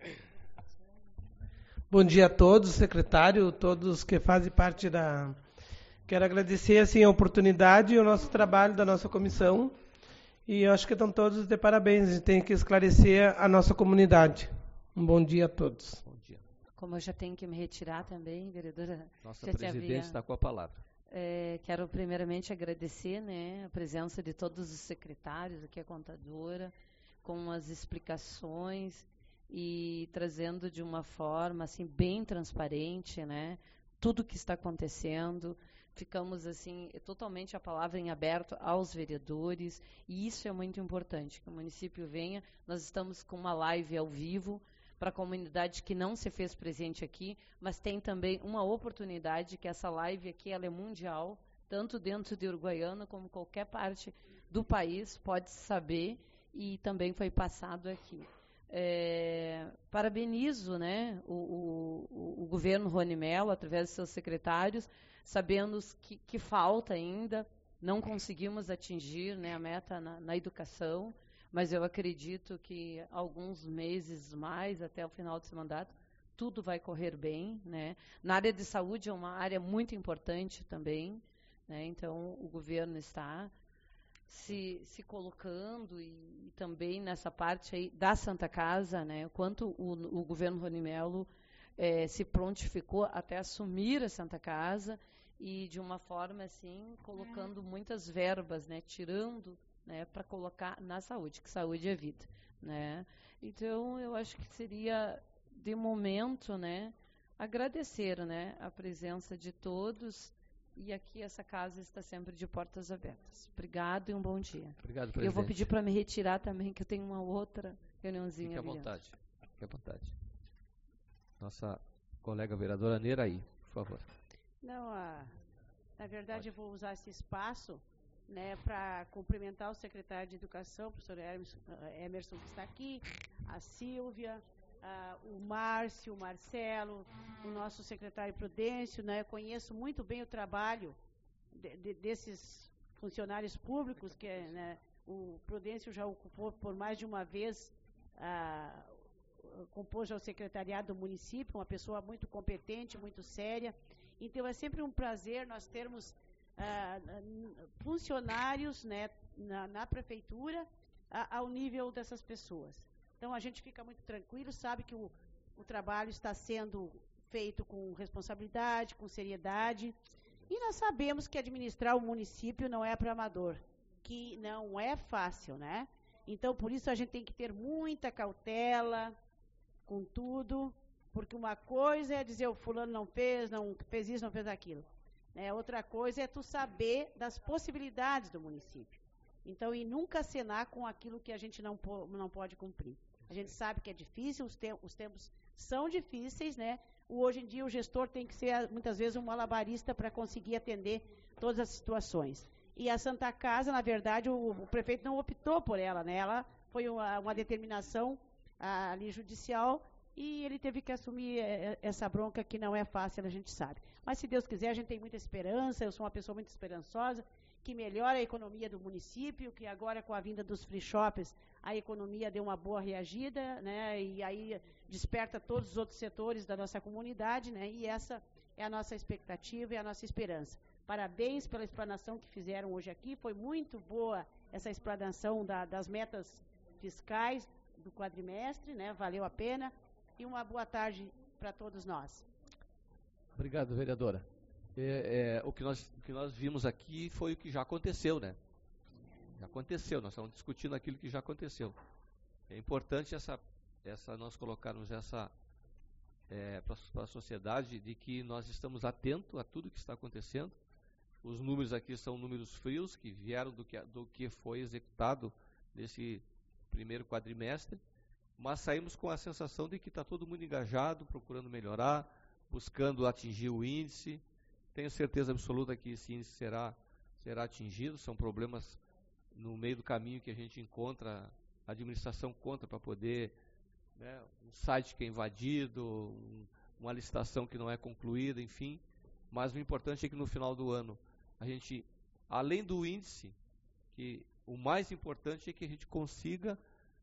S9: Bom dia a todos, secretário, todos que fazem parte da... Quero agradecer assim, a oportunidade e o nosso trabalho da nossa comissão. E eu acho que estão todos de parabéns. A gente tem que esclarecer a nossa comunidade. Um bom dia a todos.
S1: Bom dia.
S8: Como eu já tenho que me retirar também, vereadora...
S1: Nossa presidente está com a palavra.
S8: Quero primeiramente agradecer, né, a presença de todos os secretários, aqui a contadora, com as explicações e trazendo de uma forma assim bem transparente, né, tudo o que está acontecendo. Ficamos assim totalmente a palavra em aberto aos vereadores, e isso é muito importante, que o município venha. Nós estamos com uma live ao vivo para a comunidade que não se fez presente aqui, mas tem também uma oportunidade, que essa live aqui ela é mundial, tanto dentro de Uruguaiana como qualquer parte do país pode saber, e também foi passado aqui. Parabenizo, né, o governo Rony Mello, através de seus secretários, sabendo que falta ainda, não conseguimos atingir, né, a meta na educação, mas eu acredito que alguns meses mais, até o final desse mandato, tudo vai correr bem, né. Na área de saúde é uma área muito importante também, né, então o governo está se colocando, e também nessa parte aí da Santa Casa, né, quanto o governo Rony Mello se prontificou até assumir a Santa Casa, e de uma forma assim, colocando muitas verbas, né, tirando, né, para colocar na saúde, que saúde é vida, né. Então, eu acho que seria, de momento, né, agradecer, né, a presença de todos, e aqui essa casa está sempre de portas abertas. Obrigado e um bom dia.
S1: Obrigado, presidente.
S8: Eu vou pedir para me retirar também, que eu tenho uma outra reuniãozinha.
S1: Fique à vontade. Fique à vontade. Nossa colega vereadora Neraí, por favor.
S5: Não, na verdade, eu vou usar esse espaço, né, para cumprimentar o secretário de Educação, o professor Emerson, que está aqui, a Silvia, o Márcio, o Marcelo, o nosso secretário Prudêncio, né. Eu conheço muito bem o trabalho desses funcionários públicos, que né, o Prudêncio já ocupou por mais de uma vez, compôs já o secretariado do município, uma pessoa muito competente, muito séria. Então, é sempre um prazer nós termos funcionários, né, na prefeitura ao nível dessas pessoas. Então, a gente fica muito tranquilo, sabe que o trabalho está sendo feito com responsabilidade, com seriedade, e nós sabemos que administrar o município não é para amador. que não é fácil, né? Então, por isso a gente tem que ter muita cautela com tudo, porque uma coisa é dizer o fulano não fez isso, não fez aquilo. Né? Outra coisa é tu saber das possibilidades do município. Então, e nunca acenar com aquilo que a gente não pode cumprir. A gente sabe que é difícil, os tempos são difíceis, né? Hoje em dia o gestor tem que ser, muitas vezes, um malabarista para conseguir atender todas as situações. E a Santa Casa, na verdade, o prefeito não optou por ela, né? Ela foi uma determinação ali judicial e ele teve que assumir essa bronca que não é fácil, a gente sabe. Mas se Deus quiser, a gente tem muita esperança, eu sou uma pessoa muito esperançosa, que melhora a economia do município, que agora com a vinda dos free shops, a economia deu uma boa reagida, né? E aí desperta todos os outros setores da nossa comunidade, né? E essa é a nossa expectativa e a nossa esperança. Parabéns pela explanação que fizeram hoje aqui, foi muito boa essa explanação das metas fiscais do quadrimestre, né? Valeu a pena, e uma boa tarde para todos nós.
S1: Obrigado, vereadora. O que nós vimos aqui foi o que já aconteceu, né? Já aconteceu, nós estamos discutindo aquilo que já aconteceu. É importante nós colocarmos essa para a sociedade de que nós estamos atentos a tudo que está acontecendo. Os números aqui são números frios, que vieram do que foi executado nesse primeiro quadrimestre, mas saímos com a sensação de que está todo mundo engajado, procurando melhorar, buscando atingir o índice. Tenho certeza absoluta que esse índice será atingido. São problemas no meio do caminho que a gente encontra, a administração conta para poder, né, um site que é invadido, uma licitação que não é concluída, enfim. Mas o importante é que no final do ano, a gente, além do índice, que o mais importante é que a gente consiga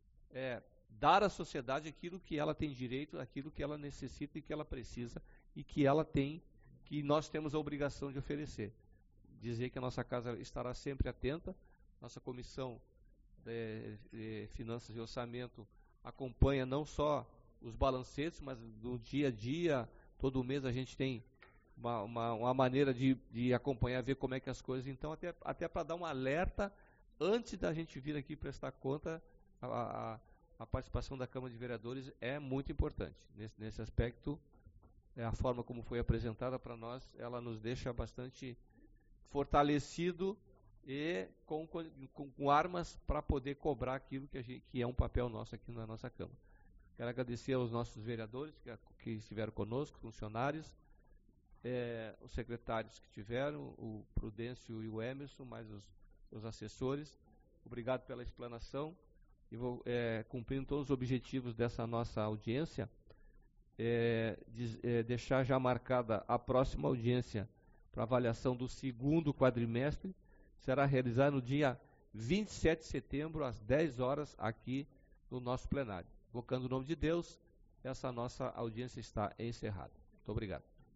S1: dar à sociedade aquilo que ela tem direito, aquilo que ela necessita e que ela precisa e que ela tem, que nós temos a obrigação de oferecer. Dizer que a nossa casa estará sempre atenta, nossa comissão de Finanças e Orçamento acompanha não só os balancetes, mas do dia a dia, todo mês a gente tem uma maneira de acompanhar, ver como é que as coisas, então até para dar um alerta, antes da gente vir aqui prestar conta, a participação da Câmara de Vereadores é muito importante. Nesse aspecto, a forma como foi apresentada para nós, ela nos deixa bastante fortalecido e com armas para poder cobrar aquilo que é um papel nosso aqui na nossa Câmara. Quero agradecer aos nossos vereadores que estiveram conosco, funcionários, os secretários que tiveram, o Prudêncio e o Emerson, mais os assessores. Obrigado pela explanação e vou cumprindo todos os objetivos dessa nossa audiência. Deixar já marcada a próxima audiência para avaliação do segundo quadrimestre, será realizada no dia 27 de setembro, às 10 horas, aqui no nosso plenário. Invocando o nome de Deus, essa nossa audiência está encerrada. Muito obrigado.